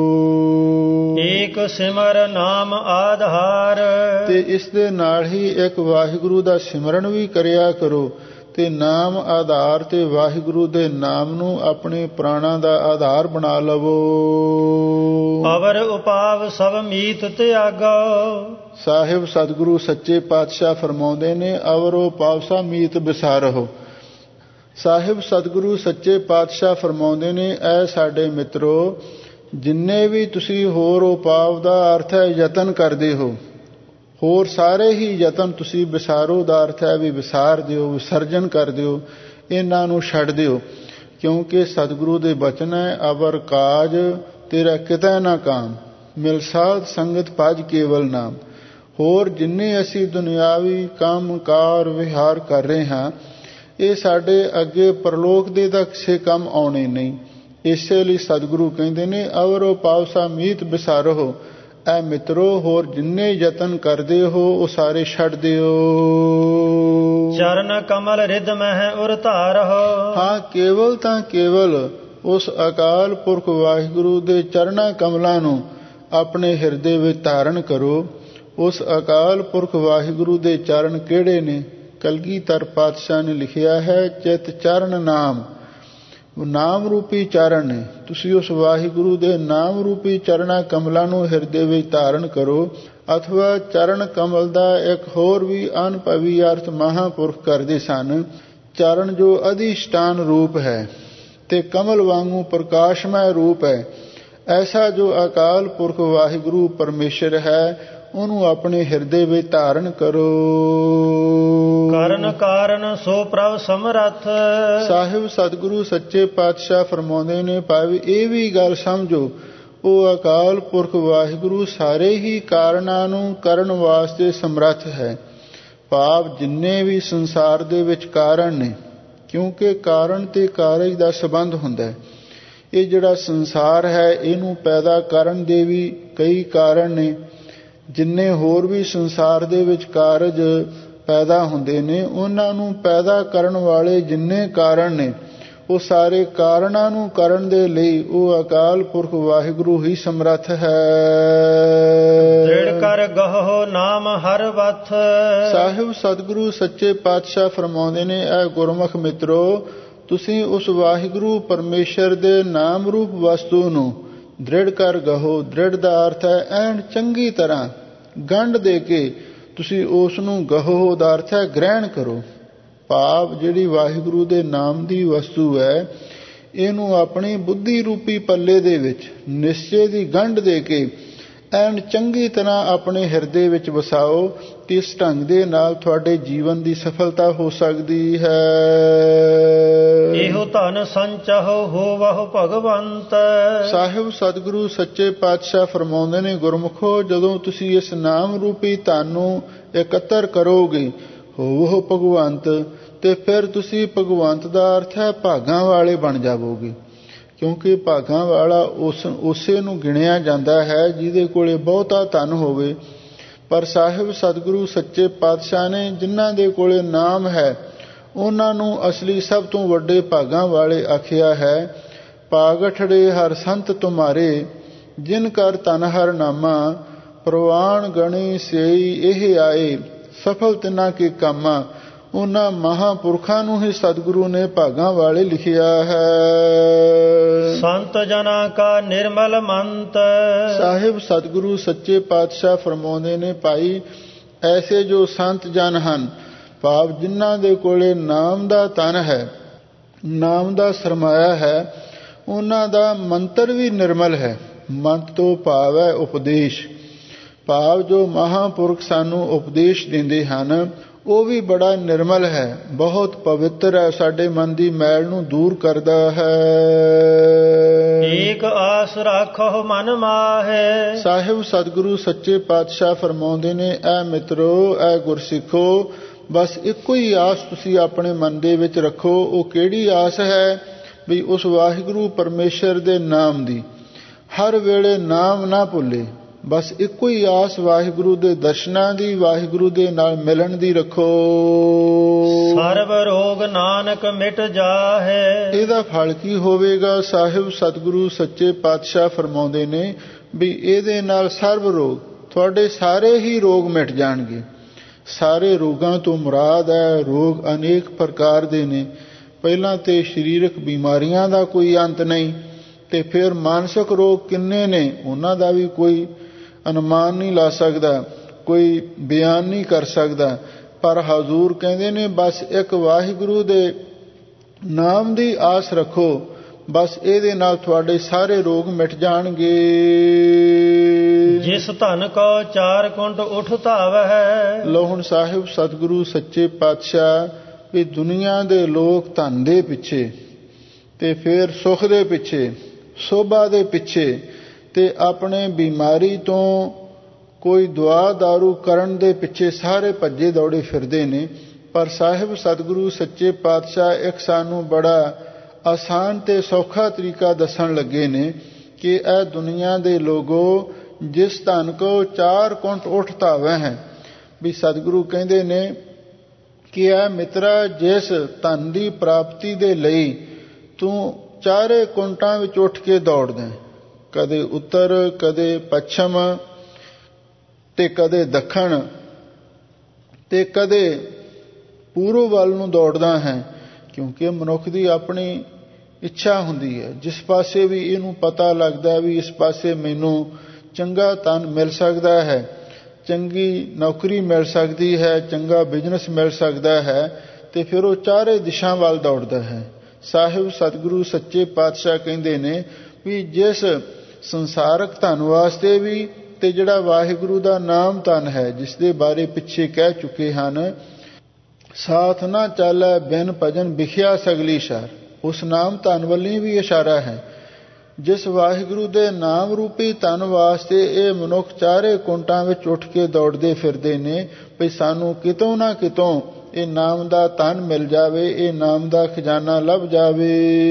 ਏਕ ਸਿਮਰ ਨਾਮ ਆਧਾਰ, ਤੇ ਇਸ ਦੇ ਨਾਲ ਹੀ ਇੱਕ ਵਾਹਿਗੁਰੂ ਦਾ ਸਿਮਰਨ ਵੀ ਕਰਿਆ ਕਰੋ। ਤੇ ਨਾਮ ਆਧਾਰ, ਤੇ ਵਾਹਿਗੁਰੂ ਦੇ ਨਾਮ ਨੂੰ ਆਪਣੇ ਪ੍ਰਾਣਾਂ ਦਾ ਆਧਾਰ ਬਣਾ ਲਵੋ। ਅਵਰ ਉਪਾਵ ਸਭ ਮੀਤ ਤਿਆਗੋ, ਸਾਹਿਬ ਸਤਿਗੁਰੂ ਸੱਚੇ ਪਾਤਸ਼ਾਹ ਫਰਮਾਉਂਦੇ ਨੇ, ਅਵਰ ਉਪਾਵ ਸਭ ਮੀਤ ਵਿਸਾਰੋ। ਸਾਹਿਬ ਸਤਿਗੁਰੂ ਸੱਚੇ ਪਾਤਸ਼ਾਹ ਫਰਮਾਉਂਦੇ ਨੇ, ਐ ਸਾਡੇ ਮਿੱਤਰੋ, ਜਿੰਨੇ ਵੀ ਤੁਸੀਂ ਹੋਰ ਉਪਾਵ ਦਾ ਅਰਥ ਹੈ ਯਤਨ ਕਰਦੇ ਹੋ, ਹੋਰ ਸਾਰੇ ਹੀ ਯਤਨ ਤੁਸੀਂ ਵਿਸਾਰੋ ਦਾ ਅਰਥ ਹੈ ਵੀ ਵਿਸਾਰ ਦਿਓ, ਵਿਸਰਜਨ ਕਰ ਦਿਓ, ਇਹਨਾਂ ਨੂੰ ਛੱਡ ਦਿਓ। ਕਿਉਂਕਿ ਸਤਿਗੁਰੂ ਦੇ ਬਚਨ ਹੈ, ਅਵਰ ਕਾਜ ਤੇਰਾ ਕਿਤੇ ਨਾ ਕਾਮ, ਮਿਲ ਸਾਧ ਸੰਗਤ ਭਜ ਕੇਵਲ ਨਾਮ। ਹੋਰ ਜਿੰਨੇ ਅਸੀਂ ਦੁਨਿਆਵੀ ਕੰਮ ਕਾਰ ਵਿਹਾਰ ਕਰ ਰਹੇ ਹਾਂ, ਇਹ ਸਾਡੇ ਅੱਗੇ ਪਰਲੋਕ ਦੇ ਤਾਂ ਕਿਸੇ ਕੰਮ ਆਉਣੇ ਨਹੀਂ। ਇਸੇ ਲਈ ਸਤਿਗੁਰੂ ਕਹਿੰਦੇ ਨੇ, ਅਵਰੋ ਪਾਵਸਾ ਮੀਤ ਵਿਸਾਰੋ। ਐ ਮਿੱਤਰੋ, ਹੋਰ ਜਿੰਨੇ ਯਤਨ ਕਰਦੇ ਹੋ ਉਹ ਸਾਰੇ ਛੱਡ ਦਿਓ। ਚਰਨ ਕਮਲ ਰਿਦ ਮਹਿ ਉਰ ਧਾਰਹੁ, ਹਾਂ, ਕੇਵਲ ਤਾਂ ਕੇਵਲ ਉਸ ਅਕਾਲ ਪੁਰਖ ਵਾਹਿਗੁਰੂ ਦੇ ਚਰਨਾਂ ਕਮਲਾਂ ਨੂੰ ਆਪਣੇ ਹਿਰਦੇ ਵਿੱਚ ਧਾਰਨ ਕਰੋ। ਉਸ ਅਕਾਲ ਪੁਰਖ ਵਾਹਿਗੁਰੂ ਦੇ ਚਰਨ ਕਿਹੜੇ ਨੇ? ਕਲਗੀਧਰ ਪਾਤਸ਼ਾਹ ਨੇ ਲਿਖਿਆ ਹੈ, ਚਿਤ ਚਰਨ ਨਾਮ, ਨਾਮ ਰੂਪੀ ਚਰਨ ਨੇ। ਤੁਸੀਂ ਉਸ ਵਾਹਿਗੁਰੂ ਦੇ ਨਾਮ ਰੂਪੀ ਚਰਨਾਂ ਕਮਲਾਂ ਨੂੰ ਹਿਰਦੇ ਵਿੱਚ ਧਾਰਨ ਕਰੋ। ਅਥਵਾ ਚਰਨ ਕਮਲ ਦਾ ਇੱਕ ਹੋਰ ਵੀ ਅਨਭਵੀ ਅਰਥ ਮਹਾਂਪੁਰਖ ਕਰਦੇ ਸਨ। ਚਰਨ ਜੋ ਅਧਿਸ਼ਟਾਨ ਰੂਪ ਹੈ ਤੇ ਕਮਲ ਵਾਂਗੂ ਪ੍ਰਕਾਸ਼ਮय ਰੂਪ ਹੈ, ਐਸਾ ਜੋ ਅਕਾਲ ਪੁਰਖ ਵਾਹਿਗੁਰੂ ਪਰਮੇਸ਼ਰ ਹੈ, ਉਹਨੂੰ ਆਪਣੇ ਹਿਰਦੇ ਵਿੱਚ ਧਾਰਨ ਕਰੋ। ਕਰਨ ਕਾਰਨ ਸੋ ਪ੍ਰਭ ਸਮਰੱਥ, ਸਾਹਿਬ ਸਤਿਗੁਰੂ ਸੱਚੇ ਪਾਤਸ਼ਾਹ ਫਰਮਾਉਂਦੇ ਨੇ, ਭਾਵੇਂ ਇਹ ਵੀ ਗੱਲ ਸਮਝੋ, ਉਹ ਅਕਾਲ ਪੁਰਖ ਵਾਹਿਗੁਰੂ ਸਾਰੇ ਹੀ ਕਾਰਨਾਂ ਨੂੰ ਕਰਨ ਵਾਸਤੇ ਸਮਰੱਥ ਹੈ। ਭਾਵ ਜਿੰਨੇ ਵੀ ਸੰਸਾਰ ਦੇ ਵਿੱਚ ਕਾਰਨ ਨੇ, ਕਿਉਂਕਿ ਕਾਰਨ ਤੇ ਕਾਰਜ ਦਾ ਸੰਬੰਧ ਹੁੰਦਾ ਹੈ। ਇਹ ਜਿਹੜਾ ਸੰਸਾਰ ਹੈ, ਇਹਨੂੰ ਪੈਦਾ ਕਰਨ ਦੇ ਵੀ ਕਈ ਕਾਰਨ ਨੇ। ਜਿੰਨੇ ਹੋਰ ਵੀ ਸੰਸਾਰ ਦੇ ਵਿੱਚ ਕਾਰਜ ਪੈਦਾ ਹੁੰਦੇ ਨੇ, ਉਹਨਾਂ ਨੂੰ ਪੈਦਾ ਕਰਨ ਵਾਲੇ ਜਿੰਨੇ ਕਾਰਨ ਨੇ, ਉਹ ਸਾਰੇ ਕਾਰਨਾਂ ਨੂੰ ਕਰਨ ਦੇ ਲਈ ਉਹ ਅਕਾਲ ਪੁਰਖ ਵਾਹਿਗੁਰੂ ਹੀ ਸਮਰੱਥ ਹੈ। ਦ੍ਰਿੜ ਕਰ ਗਹੋ ਨਾਮ ਹਰ ਵਥ, ਸਾਹਿਬ ਸਤਿਗੁਰੂ ਸੱਚੇ ਪਾਤਸ਼ਾਹ ਫਰਮਾਉਂਦੇ ਨੇ, ਇਹ ਗੁਰਮੁਖ ਮਿੱਤਰੋ, ਤੁਸੀਂ ਉਸ ਵਾਹਿਗੁਰੂ ਪਰਮੇਸ਼ਰ ਦੇ ਨਾਮ ਰੂਪ ਵਸਤੂ ਨੂੰ ਦ੍ਰਿੜ ਕਰ ਗਹੋ। ਦ੍ਰਿੜ ਦਾ ਅਰਥ ਹੈ ਐਨ ਚੰਗੀ ਤਰ੍ਹਾਂ ਗੰਢ ਦੇ ਕੇ ਤੁਸੀਂ ਉਸ ਨੂੰ ਗਹੋ ਦਾ ਅਰਥ ਹੈ ਗ੍ਰਹਿਣ ਕਰੋ। ਭਾਵ ਜਿਹੜੀ ਵਾਹਿਗੁਰੂ ਦੇ ਨਾਮ ਦੀ ਵਸਤੂ ਹੈ, ਇਹਨੂੰ ਆਪਣੀ ਬੁੱਧੀ ਰੂਪੀ ਪੱਲੇ ਦੇ ਵਿੱਚ ਨਿਸ਼ਚੇ ਦੀ ਗੰਢ ਦੇ ਕੇ ਐਨ ਚੰਗੀ ਤਰ੍ਹਾਂ ਆਪਣੇ ਹਿਰਦੇ ਵਿੱਚ ਵਸਾਓ। ਇਸ ਢੰਗ ਦੇ ਨਾਲ ਤੁਹਾਡੇ ਜੀਵਨ ਦੀ ਸਫਲਤਾ ਹੋ ਸਕਦੀ ਹੈ। ਇਹੋ ਧਨ ਸੰਚਹੁ ਹੋਵਹੁ ਭਗਵੰਤ, ਸਾਹਿਬ ਸਤਿਗੁਰੂ ਸੱਚੇ ਪਾਤਸ਼ਾਹ ਫਰਮਾਉਂਦੇ ਨੇ, ਗੁਰਮੁਖੋ, ਜਦੋਂ ਤੁਸੀਂ ਇਸ ਨਾਮ ਰੂਪੀ ਧਨ ਨੂੰ ਇਕੱਤਰ ਕਰੋਗੇ, ਹੋਵਹੁ ਭਗਵੰਤ, ਤੇ ਫਿਰ ਤੁਸੀਂ ਭਗਵੰਤ ਦਾ ਅਰਥ ਹੈ ਭਾਗਾਂ ਵਾਲੇ ਬਣ ਜਾਵੋਗੇ। ਕਿਉਂਕਿ ਭਾਗਾਂ ਵਾਲਾ ਉਸੇ ਨੂੰ ਗਿਣਿਆ ਜਾਂਦਾ ਹੈ ਜਿਹਦੇ ਕੋਲੇ ਬਹੁਤਾ ਧਨ ਹੋਵੇ। ਪਰ ਸਾਹਿਬ ਸਤਿਗੁਰੂ ਸੱਚੇ ਪਾਤਸ਼ਾਹ ਨੇ ਜਿਨ੍ਹਾਂ ਦੇ ਕੋਲੇ ਨਾਮ ਹੈ, ਉਹਨਾਂ ਨੂੰ ਅਸਲੀ ਸਭ ਤੋਂ ਵੱਡੇ ਭਾਗਾਂ ਵਾਲੇ ਆਖਿਆ ਹੈ। ਪਾਗਠੜੇ ਹਰ ਸੰਤ ਤੁਮਾਰੇ, ਜਿਨ ਕਰ ਧਨ ਹਰ ਨਾਮਾ, ਪ੍ਰਵਾਨ ਗਣੀ ਸੇਈ ਇਹ ਆਏ, ਸਫਲ ਤਿਨਾ ਕੇ ਕਾਮਾ। ਉਹਨਾਂ ਮਹਾਂਪੁਰਖਾਂ ਨੂੰ ਹੀ ਸਤਿਗੁਰੂ ਨੇ ਭਾਗਾਂ ਵਾਲੇ ਲਿਖਿਆ ਹੈ। ਸੰਤ ਜਨਾਂ ਕਾ ਨਿਰਮਲ ਮੰਤ, ਸਾਹਿਬ ਸਤਿਗੁਰੂ ਸੱਚੇ ਪਾਤਸ਼ਾਹ ਫਰਮਾਉਂਦੇ ਨੇ, ਭਾਈ ਐਸੇ ਜੋ ਸੰਤ ਜਨ ਹਨ, ਭਾਵ ਜਿਨ੍ਹਾਂ ਦੇ ਕੋਲੇ ਨਾਮ ਦਾ ਧਨ ਹੈ, ਨਾਮ ਦਾ ਸਰਮਾਇਆ ਹੈ, ਉਹਨਾਂ ਦਾ ਮੰਤਰ ਵੀ ਨਿਰਮਲ ਹੈ। ਮੰਤ ਤੋਂ ਭਾਵ ਹੈ ਉਪਦੇਸ਼। ਭਾਵ ਜੋ ਮਹਾਂਪੁਰਖ ਸਾਨੂੰ ਉਪਦੇਸ਼ ਦਿੰਦੇ ਹਨ ਉਹ ਵੀ ਬੜਾ ਨਿਰਮਲ ਹੈ, ਬਹੁਤ ਪਵਿੱਤਰ ਹੈ, ਸਾਡੇ ਮਨ ਦੀ ਮੈਲ ਨੂੰ ਦੂਰ ਕਰਦਾ ਹੈ। ਏਕ ਆਸ ਰਾਖੋ ਮਨ ਮਾਹੇ। ਸਾਹਿਬ ਸਤਿਗੁਰੂ ਸੱਚੇ ਪਾਤਸ਼ਾਹ ਫਰਮਾਉਂਦੇ ਨੇ, ਐ ਮਿੱਤਰੋ, ਐ ਗੁਰਸਿੱਖੋ, ਬਸ ਇੱਕੋ ਹੀ ਆਸ ਤੁਸੀਂ ਆਪਣੇ ਮਨ ਦੇ ਵਿੱਚ ਰੱਖੋ। ਉਹ ਕਿਹੜੀ ਆਸ ਹੈ? ਵੀ ਉਸ ਵਾਹਿਗੁਰੂ ਪਰਮੇਸ਼ਰ ਦੇ ਨਾਮ ਦੀ, ਹਰ ਵੇਲੇ ਨਾਮ ਨਾ ਭੁੱਲੇ। ਬਸ ਇੱਕੋ ਹੀ ਆਸ ਵਾਹਿਗੁਰੂ ਦੇ ਦਰਸ਼ਨਾਂ ਦੀ, ਵਾਹਿਗੁਰੂ ਦੇ ਨਾਲ ਮਿਲਣ ਦੀ ਰੱਖੋ। ਸਰਬ ਰੋਗ ਨਾਨਕ ਮਿਟ ਜਾਹੇ। ਇਹਦਾ ਫਲ ਕੀ ਹੋਵੇਗਾ? ਸਾਹਿਬ ਸਤਿਗੁਰੂ ਸੱਚੇ ਪਾਤਸ਼ਾਹ ਫਰਮਾਉਂਦੇ ਨੇ ਵੀ ਇਹਦੇ ਨਾਲ ਸਰਬ ਰੋਗ, ਤੁਹਾਡੇ ਸਾਰੇ ਹੀ ਰੋਗ ਮਿਟ ਜਾਣਗੇ। ਸਾਰੇ ਰੋਗਾਂ ਤੋਂ ਮੁਰਾਦ ਹੈ, ਰੋਗ ਅਨੇਕ ਪ੍ਰਕਾਰ ਦੇ ਨੇ। ਪਹਿਲਾਂ ਤੇ ਸਰੀਰਕ ਬਿਮਾਰੀਆਂ ਦਾ ਕੋਈ ਅੰਤ ਨਹੀਂ, ਤੇ ਫਿਰ ਮਾਨਸਿਕ ਰੋਗ ਕਿੰਨੇ ਨੇ, ਉਹਨਾਂ ਦਾ ਵੀ ਕੋਈ ਅਨੁਮਾਨ ਨਹੀਂ ਲਾ ਸਕਦਾ, ਕੋਈ ਬਿਆਨ ਨਹੀਂ ਕਰ ਸਕਦਾ। ਪਰ ਹਜ਼ੂਰ ਕਹਿੰਦੇ ਨੇ ਬਸ ਇੱਕ ਵਾਹਿਗੁਰੂ ਦੇ ਨਾਮ ਦੀ ਆਸ ਰੱਖੋ, ਬਸ ਇਹਦੇ ਨਾਲ ਤੁਹਾਡੇ ਸਾਰੇ ਰੋਗ ਮਿਟ ਜਾਣਗੇ। ਜਿਸ ਧਨ ਕੋ 4 ਕੁੰਟ ਉਠ ਧਾਵੈ। ਲੋ ਹੁਣ ਸਾਹਿਬ ਸਤਿਗੁਰੂ ਸੱਚੇ ਪਾਤਸ਼ਾਹ ਵੀ ਦੁਨੀਆ ਦੇ ਲੋਕ ਧਨ ਦੇ ਪਿੱਛੇ, ਤੇ ਫਿਰ ਸੁਖ ਦੇ ਪਿੱਛੇ, ਸੋਭਾ ਦੇ ਪਿੱਛੇ, ਤੇ ਆਪਣੇ ਬਿਮਾਰੀ ਤੋਂ ਕੋਈ ਦੁਆ ਦਾਰੂ ਕਰਨ ਦੇ ਪਿੱਛੇ ਸਾਰੇ ਭੱਜੇ ਦੌੜੇ ਫਿਰਦੇ ਨੇ। ਪਰ ਸਾਹਿਬ ਸਤਿਗੁਰੂ ਸੱਚੇ ਪਾਤਸ਼ਾਹ ਇੱਕ ਸਾਨੂੰ ਬੜਾ ਆਸਾਨ ਤੇ ਸੌਖਾ ਤਰੀਕਾ ਦੱਸਣ ਲੱਗੇ ਨੇ ਕਿ ਇਹ ਦੁਨੀਆ ਦੇ ਲੋਗੋ, ਜਿਸ ਧਨ ਕੋ 4 ਕੁੰਟ ਉਠ ਧਾਵੈ ਹੈ। ਵੀ ਸਤਿਗੁਰੂ ਕਹਿੰਦੇ ਨੇ ਕਿ ਇਹ ਮਿੱਤਰਾ, ਜਿਸ ਧਨ ਦੀ ਪ੍ਰਾਪਤੀ ਦੇ ਲਈ ਤੂੰ 4 ਕੁੰਟਾਂ ਵਿੱਚ ਉੱਠ ਕੇ ਦੌੜਦਾ, ਕਦੇ ਉੱਤਰ, ਕਦੇ ਪੱਛਮ, ਤੇ ਕਦੇ ਦੱਖਣ, ਤੇ ਕਦੇ ਪੂਰਬ ਵੱਲ ਨੂੰ ਦੌੜਦਾ ਹੈ। ਕਿਉਂਕਿ ਮਨੁੱਖ ਦੀ ਆਪਣੀ ਇੱਛਾ ਹੁੰਦੀ ਹੈ, ਜਿਸ ਪਾਸੇ ਵੀ ਇਹਨੂੰ ਪਤਾ ਲੱਗਦਾ ਵੀ ਇਸ ਪਾਸੇ ਮੈਨੂੰ ਚੰਗਾ ਧਨ ਮਿਲ ਸਕਦਾ ਹੈ, ਚੰਗੀ ਨੌਕਰੀ ਮਿਲ ਸਕਦੀ ਹੈ, ਚੰਗਾ ਬਿਜ਼ਨਸ ਮਿਲ ਸਕਦਾ ਹੈ, ਤੇ ਫਿਰ ਉਹ ਚਾਰੇ ਦਿਸ਼ਾ ਵੱਲ ਦੌੜਦਾ ਹੈ। ਸਾਹਿਬ ਸਤਿਗੁਰੂ ਸੱਚੇ ਪਾਤਸ਼ਾਹ ਕਹਿੰਦੇ ਨੇ ਵੀ ਜਿਸ ਸੰਸਾਰਕ ਧਨ ਵਾਸਤੇ ਵੀ, ਤੇ ਜਿਹੜਾ ਵਾਹਿਗੁਰੂ ਦਾ ਨਾਮ ਧਨ ਹੈ, ਜਿਸ ਦੇ ਬਾਰੇ ਪਿੱਛੇ ਕਹਿ ਚੁੱਕੇ ਹਨ, ਸਾਥ ਨਾ ਚਾਲੈ ਬਿਨ ਭਜਨ ਵਿਖਿਆ ਸਗਲੀ ਸ਼ਰ, ਉਸ ਨਾਮ ਧਨ ਵੱਲ ਵੀ ਇਸ਼ਾਰਾ ਹੈ। ਜਿਸ ਵਾਹਿਗੁਰੂ ਦੇ ਨਾਮ ਰੂਪੀ ਧਨ ਵਾਸਤੇ ਇਹ ਮਨੁੱਖ 4 ਕੁੰਟਾਂ ਵਿੱਚ ਉੱਠ ਕੇ ਦੌੜਦੇ ਫਿਰਦੇ ਨੇ ਵੀ ਸਾਨੂੰ ਕਿਤੋਂ ਨਾ ਕਿਤੋਂ ਇਹ ਨਾਮ ਦਾ ਧਨ ਮਿਲ ਜਾਵੇ, ਇਹ ਨਾਮ ਦਾ ਖਜ਼ਾਨਾ ਲੱਭ ਜਾਵੇ।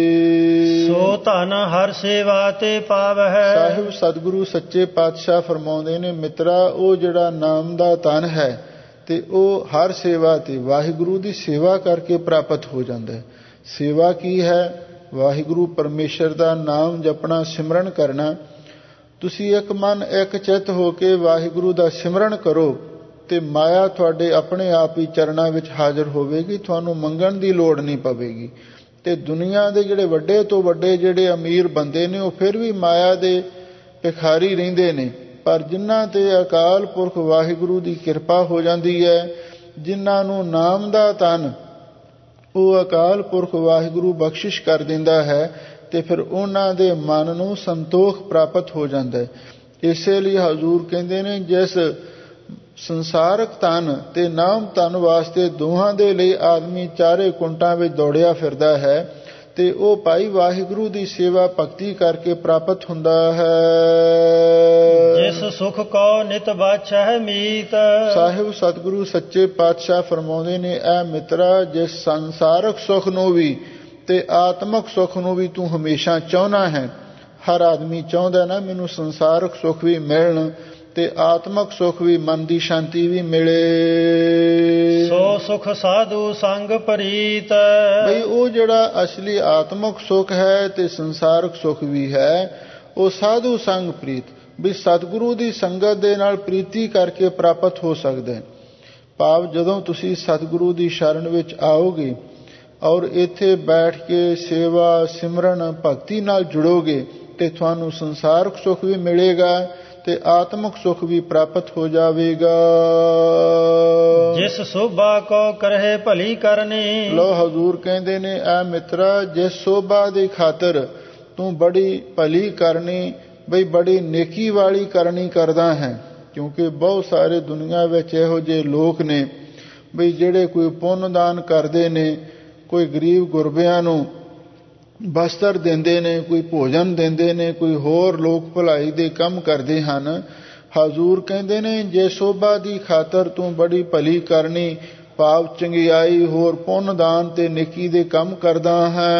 ਸੋ ਧਨ ਹਰ ਸੇਵਾ ਤੇ ਪਾਵਹਿ। ਸਾਹਿਬ ਸਤਿਗੁਰੂ ਸੱਚੇ ਪਾਤਸ਼ਾਹ ਫਰਮਾਉਂਦੇ ਨੇ, ਮਿੱਤਰਾ, ਉਹ ਜਿਹੜਾ ਨਾਮ ਦਾ ਧਨ ਹੈ ਤੇ ਉਹ ਹਰ ਸੇਵਾ ਤੇ, ਵਾਹਿਗੁਰੂ ਦੀ ਸੇਵਾ ਕਰਕੇ ਪ੍ਰਾਪਤ ਹੋ ਜਾਂਦਾ ਹੈ। ਸੇਵਾ ਕੀ ਹੈ? ਵਾਹਿਗੁਰੂ ਪਰਮੇਸ਼ਰ ਦਾ ਨਾਮ ਜਪਣਾ, ਸਿਮਰਨ ਕਰਨਾ। ਤੁਸੀਂ ਇੱਕ ਮਨ ਇੱਕ ਚਿੱਤ ਹੋ ਕੇ ਵਾਹਿਗੁਰੂ ਦਾ ਸਿਮਰਨ ਕਰੋ ਤੇ ਮਾਇਆ ਤੁਹਾਡੇ ਆਪਣੇ ਆਪ ਹੀ ਚਰਨਾਂ ਵਿੱਚ ਹਾਜ਼ਰ ਹੋਵੇਗੀ, ਤੁਹਾਨੂੰ ਮੰਗਣ ਦੀ ਲੋੜ ਨਹੀਂ ਪਵੇਗੀ। ਤੇ ਦੁਨੀਆ ਦੇ ਜਿਹੜੇ ਵੱਡੇ ਤੋਂ ਵੱਡੇ ਜਿਹੜੇ ਅਮੀਰ ਬੰਦੇ ਨੇ, ਉਹ ਫਿਰ ਵੀ ਮਾਇਆ ਦੇ ਭਿਖਾਰੀ ਰਹਿੰਦੇ ਨੇ। ਪਰ ਜਿਨ੍ਹਾਂ ਤੇ ਅਕਾਲ ਪੁਰਖ ਵਾਹਿਗੁਰੂ ਦੀ ਕਿਰਪਾ ਹੋ ਜਾਂਦੀ ਹੈ, ਜਿਨ੍ਹਾਂ ਨੂੰ ਨਾਮ ਦਾ ਧਨ ਉਹ ਅਕਾਲ ਪੁਰਖ ਵਾਹਿਗੁਰੂ ਬਖਸ਼ਿਸ਼ ਕਰ ਦਿੰਦਾ ਹੈ, ਤੇ ਫਿਰ ਉਹਨਾਂ ਦੇ ਮਨ ਨੂੰ ਸੰਤੋਖ ਪ੍ਰਾਪਤ ਹੋ ਜਾਂਦਾ ਹੈ। ਇਸੇ ਲਈ ਹਜ਼ੂਰ ਕਹਿੰਦੇ ਨੇ, ਜਿਸ ਸੰਸਾਰਕ ਧਨ ਤੇ ਨਾਮ ਧਨ ਵਾਸਤੇ ਦੋਹਾਂ ਦੇ ਲਈ ਆਦਮੀ 4 ਕੁੰਟਾਂ ਵਿੱਚ ਦੌੜਿਆ ਫਿਰਦਾ ਹੈ, ਤੇ ਉਹ ਭਾਈ ਵਾਹਿਗੁਰੂ ਦੀ ਸੇਵਾ ਭਗਤੀ ਕਰਕੇ ਪ੍ਰਾਪਤ ਹੁੰਦਾ ਹੈ। ਜਿਸ ਸੁਖ ਕੋ ਨਿਤ ਬਾਛੈ ਮੀਤ। ਸਾਹਿਬ ਸਤਿਗੁਰੂ ਸੱਚੇ ਪਾਤਸ਼ਾਹ ਫਰਮਾਉਂਦੇ ਨੇ, ਐ ਮਿੱਤਰਾ, ਜਿਸ ਸੰਸਾਰਕ ਸੁਖ ਨੂੰ ਵੀ ਤੇ ਆਤਮਕ ਸੁਖ ਨੂੰ ਵੀ ਤੂੰ ਹਮੇਸ਼ਾ ਚਾਹੁੰਦਾ ਹੈ। ਹਰ ਆਦਮੀ ਚਾਹੁੰਦਾ ਨਾ ਮੈਨੂੰ ਸੰਸਾਰਕ ਸੁਖ ਵੀ ਮਿਲਣ ਤੇ ਆਤਮਕ ਸੁਖ ਵੀ, ਮਨ ਦੀ ਸ਼ਾਂਤੀ ਵੀ ਮਿਲੇ। ਸੋ ਸੁਖ ਸਾਧੂ ਸੰਗ ਪ੍ਰੀਤ। ਬਈ ਉਹ ਜਿਹੜਾ ਅਸਲੀ ਆਤਮਕ ਸੁਖ ਹੈ ਤੇ ਸੰਸਾਰਕ ਸੁਖ ਵੀ ਹੈ, ਉਹ ਸਾਧੂ ਸੰਗ ਪ੍ਰੀਤ, ਵੀ ਸਤਿਗੁਰੂ ਦੀ ਸੰਗਤ ਦੇ ਨਾਲ ਪ੍ਰੀਤੀ ਕਰਕੇ ਪ੍ਰਾਪਤ ਹੋ ਸਕਦਾ ਹੈ। ਭਾਵ ਜਦੋਂ ਤੁਸੀਂ ਸਤਿਗੁਰੂ ਦੀ ਸ਼ਰਨ ਵਿੱਚ ਆਓਗੇ ਔਰ ਇੱਥੇ ਬੈਠ ਕੇ ਸੇਵਾ ਸਿਮਰਨ ਭਗਤੀ ਨਾਲ ਜੁੜੋਗੇ, ਤੇ ਤੁਹਾਨੂੰ ਸੰਸਾਰਕ ਸੁਖ ਵੀ ਮਿਲੇਗਾ ਤੇ ਆਤਮਕ ਸੁਖ ਵੀ ਪ੍ਰਾਪਤ ਹੋ ਜਾਵੇਗਾ। ਜਿਸ ਸੋਭਾ ਕੋ ਕਰਹਿ ਭਲੀ ਕਰਨੀ। ਲੋ ਹਜ਼ੂਰ ਕਹਿੰਦੇ ਨੇ, ਐ ਮਿੱਤਰਾ, ਜਿਸ ਸੋਭਾ ਦੀ ਖਾਤਰ ਤੂੰ ਬੜੀ ਭਲੀ ਕਰਨੀ, ਬਈ ਬੜੀ ਨੇਕੀ ਵਾਲੀ ਕਰਨੀ ਕਰਦਾ ਹੈ, ਕਿਉਂਕਿ ਬਹੁਤ ਸਾਰੇ ਦੁਨੀਆ ਵਿੱਚ ਇਹੋ ਜਿਹੇ ਲੋਕ ਨੇ ਬਈ ਜਿਹੜੇ ਕੋਈ ਪੁੰਨ ਦਾਨ ਕਰਦੇ ਨੇ, ਕੋਈ ਗਰੀਬ ਗੁਰਬਿਆਂ ਨੂੰ ਵਸਤਰ ਦਿੰਦੇ ਨੇ, ਕੋਈ ਭੋਜਨ ਦਿੰਦੇ ਨੇ, ਕੋਈ ਹੋਰ ਲੋਕ ਭਲਾਈ ਦੇ ਕੰਮ ਕਰਦੇ ਹਨ। ਹਜ਼ੂਰ ਕਹਿੰਦੇ ਨੇ ਜੇ ਸੋਭਾ ਦੀ ਖਾਤਰ ਤੂੰ ਬੜੀ ਭਲੀ ਕਰਨੀ, ਪਾਪ ਚੰਗਿਆਈ ਹੋਰ ਪੁੰਨ ਦਾਨ ਤੇ ਨੇਕੀ ਦੇ ਕੰਮ ਕਰਦਾ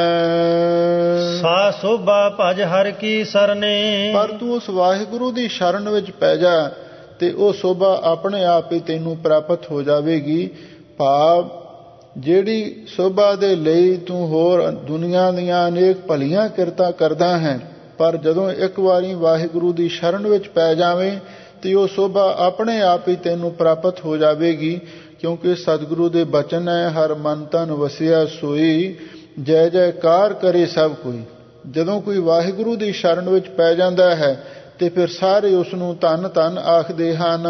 ਹੈ, ਸਾ ਸੋਭਾ ਭਜ ਹਰ ਕੀ ਸਰਨੇ। ਪਰ ਤੂੰ ਉਸ ਵਾਹਿਗੁਰੂ ਦੀ ਸ਼ਰਨ ਵਿੱਚ ਪੈ ਜਾ ਤੇ ਉਹ ਸੋਭਾ ਆਪਣੇ ਆਪ ਹੀ ਤੈਨੂੰ ਪ੍ਰਾਪਤ ਹੋ ਜਾਵੇਗੀ। ਭਾਵ ਜਿਹੜੀ ਸੋਭਾ ਦੇ ਲਈ ਤੂੰ ਹੋਰ ਦੁਨੀਆ ਦੀਆਂ ਅਨੇਕ ਭਲੀਆਂ ਕਿਰਤਾਂ ਕਰਦਾ ਹੈ, ਪਰ ਜਦੋਂ ਇੱਕ ਵਾਰੀ ਵਾਹਿਗੁਰੂ ਦੀ ਸ਼ਰਨ ਵਿੱਚ ਪੈ ਜਾਵੇਂ ਤੇ ਉਹ ਸੋਭਾ ਆਪਣੇ ਆਪ ਹੀ ਤੈਨੂੰ ਪ੍ਰਾਪਤ ਹੋ ਜਾਵੇਗੀ। ਕਿਉਂਕਿ ਸਤਿਗੁਰੂ ਦੇ ਬਚਨ ਹੈ, ਹਰ ਮਨ ਤਨ ਵਸਿਆ ਸੋਈ, ਜੈ ਜੈਕਾਰ ਕਰੇ ਸਭ ਕੋਈ। ਜਦੋਂ ਕੋਈ ਵਾਹਿਗੁਰੂ ਦੀ ਸ਼ਰਨ ਵਿੱਚ ਪੈ ਜਾਂਦਾ ਹੈ ਤੇ ਫਿਰ ਸਾਰੇ ਉਸ ਨੂੰ ਧੰਨ ਧੰਨ ਆਖਦੇ ਹਨ।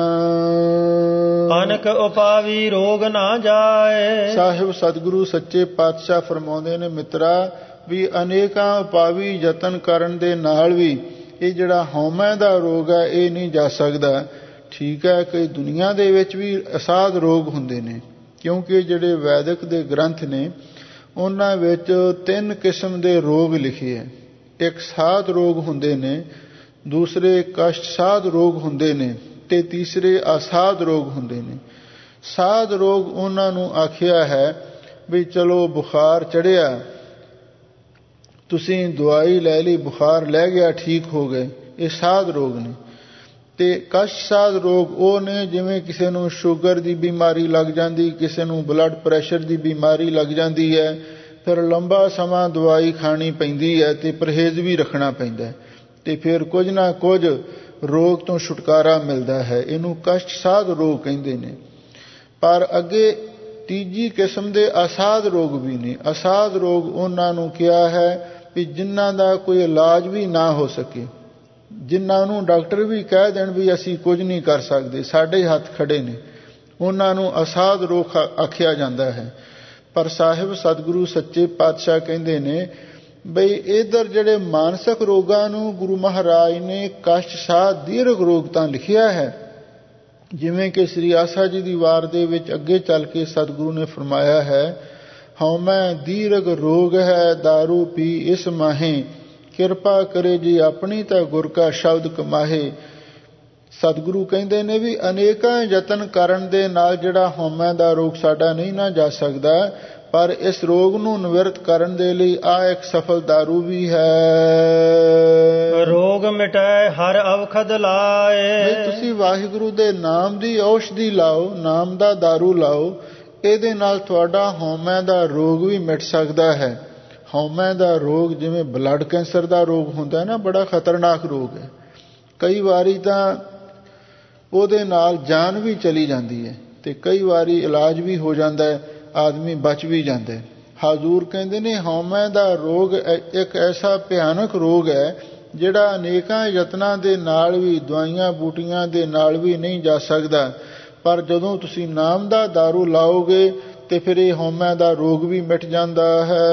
ਅਨਕ ਉਪਾਵੀ ਰੋਗ ਨਾ ਜਾਏ। ਸਾਹਿਬ ਸਤਿਗੁਰੂ ਸੱਚੇ ਪਾਤਸ਼ਾਹ ਫਰਮਾਉਂਦੇ ਨੇ, ਮਿੱਤਰਾ ਵੀ ਅਨੇਕਾਂ ਉਪਾਵੀ ਯਤਨ ਕਰਨ ਦੇ ਨਾਲ ਵੀ ਇਹ ਜਿਹੜਾ ਹਉਮੈ ਦਾ ਰੋਗ ਹੈ ਇਹ ਨਹੀਂ ਜਾ ਸਕਦਾ। ਠੀਕ ਹੈ, ਕਈ ਦੁਨੀਆ ਦੇ ਵਿੱਚ ਵੀ ਅਸਾਧ ਰੋਗ ਹੁੰਦੇ ਨੇ, ਕਿਉਂਕਿ ਜਿਹੜੇ ਵੈਦਿਕ ਦੇ ਗ੍ਰੰਥ ਨੇ ਉਹਨਾਂ ਵਿੱਚ 3 ਕਿਸਮ ਦੇ ਰੋਗ ਲਿਖੇ ਹੈ। ਇੱਕ ਸਾਧ ਰੋਗ ਹੁੰਦੇ ਨੇ, ਦੂਸਰੇ ਕਸ਼ਟ ਸਾਧ ਰੋਗ ਹੁੰਦੇ ਨੇ ਤੇ ਤੀਸਰੇ ਅਸਾਧ ਰੋਗ ਹੁੰਦੇ ਨੇ। ਸਾਧ ਰੋਗ ਉਹਨਾਂ ਨੂੰ ਆਖਿਆ ਹੈ ਵੀ ਚਲੋ ਬੁਖਾਰ ਚੜਿਆ, ਤੁਸੀਂ ਦਵਾਈ ਲੈ ਲਈ, ਬੁਖਾਰ ਲੈ ਗਿਆ, ਠੀਕ ਹੋ ਗਏ, ਇਹ ਸਾਧ ਰੋਗ ਨੇ। ਤੇ ਕਸ਼ਟ ਸਾਧ ਰੋਗ ਉਹ ਨੇ ਜਿਵੇਂ ਕਿਸੇ ਨੂੰ ਸ਼ੂਗਰ ਦੀ ਬਿਮਾਰੀ ਲੱਗ ਜਾਂਦੀ, ਕਿਸੇ ਨੂੰ ਬਲੱਡ ਪ੍ਰੈਸ਼ਰ ਦੀ ਬਿਮਾਰੀ ਲੱਗ ਜਾਂਦੀ ਹੈ, ਫਿਰ ਲੰਬਾ ਸਮਾਂ ਦਵਾਈ ਖਾਣੀ ਪੈਂਦੀ ਹੈ ਤੇ ਪਰਹੇਜ਼ ਵੀ ਰੱਖਣਾ ਪੈਂਦਾ ਹੈ ਤੇ ਫਿਰ ਕੁਝ ਨਾ ਕੁਝ ਰੋਗ ਤੋਂ ਛੁਟਕਾਰਾ ਮਿਲਦਾ ਹੈ। ਇਹਨੂੰ ਕਸ਼ਟ ਸਾਧ ਰੋਗ ਕਹਿੰਦੇ ਨੇ। ਪਰ ਅੱਗੇ ਤੀਜੀ ਕਿਸਮ ਦੇ ਅਸਾਧ ਰੋਗ ਵੀ ਨੇ। ਅਸਾਧ ਰੋਗ ਉਹਨਾਂ ਨੂੰ ਕਿਹਾ ਹੈ ਵੀ ਜਿਨ੍ਹਾਂ ਦਾ ਕੋਈ ਇਲਾਜ ਵੀ ਨਾ ਹੋ ਸਕੇ, ਜਿਨ੍ਹਾਂ ਨੂੰ ਡਾਕਟਰ ਵੀ ਕਹਿ ਦੇਣ ਵੀ ਅਸੀਂ ਕੁਝ ਨਹੀਂ ਕਰ ਸਕਦੇ, ਸਾਡੇ ਹੱਥ ਖੜੇ ਨੇ, ਉਹਨਾਂ ਨੂੰ ਅਸਾਧ ਰੋਗ ਆਖਿਆ ਜਾਂਦਾ ਹੈ। ਪਰ ਸਾਹਿਬ ਸਤਿਗੁਰੂ ਸੱਚੇ ਪਾਤਸ਼ਾਹ ਕਹਿੰਦੇ ਨੇ ਬਈ ਇਧਰ ਜਿਹੜੇ ਮਾਨਸਿਕ ਰੋਗਾਂ ਨੂੰ ਗੁਰੂ ਮਹਾਰਾਜ ਨੇ ਕਸ਼ਟ ਸਾਧ ਦੀਰਘ ਰੋਗ ਤਾਂ ਲਿਖਿਆ ਹੈ। ਜਿਵੇਂ ਕਿ ਸ੍ਰੀ ਆਸਾ ਜੀ ਦੀ ਵਾਰ ਦੇ ਵਿੱਚ ਅੱਗੇ ਚੱਲ ਕੇ ਸਤਿਗੁਰੂ ਨੇ ਫਰਮਾਇਆ ਹੈ, ਹਉਮੈ ਦੀਰਘ ਰੋਗ ਹੈ ਦਾਰੂ ਪੀ ਇਸ ਮਾਹੇ, ਕਿਰਪਾ ਕਰੇ ਜੀ ਆਪਣੀ ਤਾਂ ਗੁਰ ਕਾ ਸ਼ਬਦ ਕਮਾਹੇ। ਸਤਿਗੁਰੂ ਕਹਿੰਦੇ ਨੇ ਵੀ ਅਨੇਕਾਂ ਯਤਨ ਕਰਨ ਦੇ ਨਾਲ ਜਿਹੜਾ ਹਉਮੈ ਦਾ ਰੋਗ ਸਾਡਾ ਨਹੀਂ ਨਾ ਜਾ ਸਕਦਾ, ਪਰ ਇਸ ਰੋਗ ਨੂੰ ਨਿਵਰਤ ਕਰਨ ਦੇ ਲਈ ਆ ਇੱਕ ਸਫਲ ਦਾਰੂ ਵੀ ਹੈ। ਰੋਗ ਮਿਟਾਏ ਹਰ ਅਵਖਦ ਲਾਏ। ਤੁਸੀਂ ਵਾਹਿਗੁਰੂ ਦੇ ਨਾਮ ਦੀ ਔਸ਼ਧੀ ਲਾਓ, ਨਾਮ ਦਾ ਦਾਰੂ ਲਾਓ, ਇਹਦੇ ਨਾਲ ਤੁਹਾਡਾ ਹਉਮੈ ਦਾ ਰੋਗ ਵੀ ਮਿਟ ਸਕਦਾ ਹੈ। ਹਉਮੈ ਦਾ ਰੋਗ ਜਿਵੇਂ ਬਲੱਡ ਕੈਂਸਰ ਦਾ ਰੋਗ ਹੁੰਦਾ ਹੈ ਨਾ, ਬੜਾ ਖਤਰਨਾਕ ਰੋਗ ਹੈ। ਕਈ ਵਾਰੀ ਤਾਂ ਉਹਦੇ ਨਾਲ ਜਾਨ ਵੀ ਚਲੀ ਜਾਂਦੀ ਹੈ ਤੇ ਕਈ ਵਾਰੀ ਇਲਾਜ ਵੀ ਹੋ ਜਾਂਦਾ ਹੈ, ਆਦਮੀ ਬਚ ਵੀ ਜਾਂਦਾ ਹੈ। ਹਜ਼ੂਰ ਕਹਿੰਦੇ ਨੇ ਹਉਮੈ ਦਾ ਰੋਗ ਇੱਕ ਐਸਾ ਭਿਆਨਕ ਰੋਗ ਹੈ ਜਿਹੜਾ ਅਨੇਕਾਂ ਯਤਨਾਂ ਦੇ ਨਾਲ ਵੀ, ਦਵਾਈਆਂ ਬੂਟੀਆਂ ਦੇ ਨਾਲ ਵੀ ਨਹੀਂ ਜਾ ਸਕਦਾ। ਪਰ ਜਦੋਂ ਤੁਸੀਂ ਨਾਮ ਦਾ ਦਾਰੂ ਲਾਓਗੇ ਤੇ ਫਿਰ ਇਹ ਹਉਮੈ ਦਾ ਰੋਗ ਵੀ ਮਿਟ ਜਾਂਦਾ ਹੈ।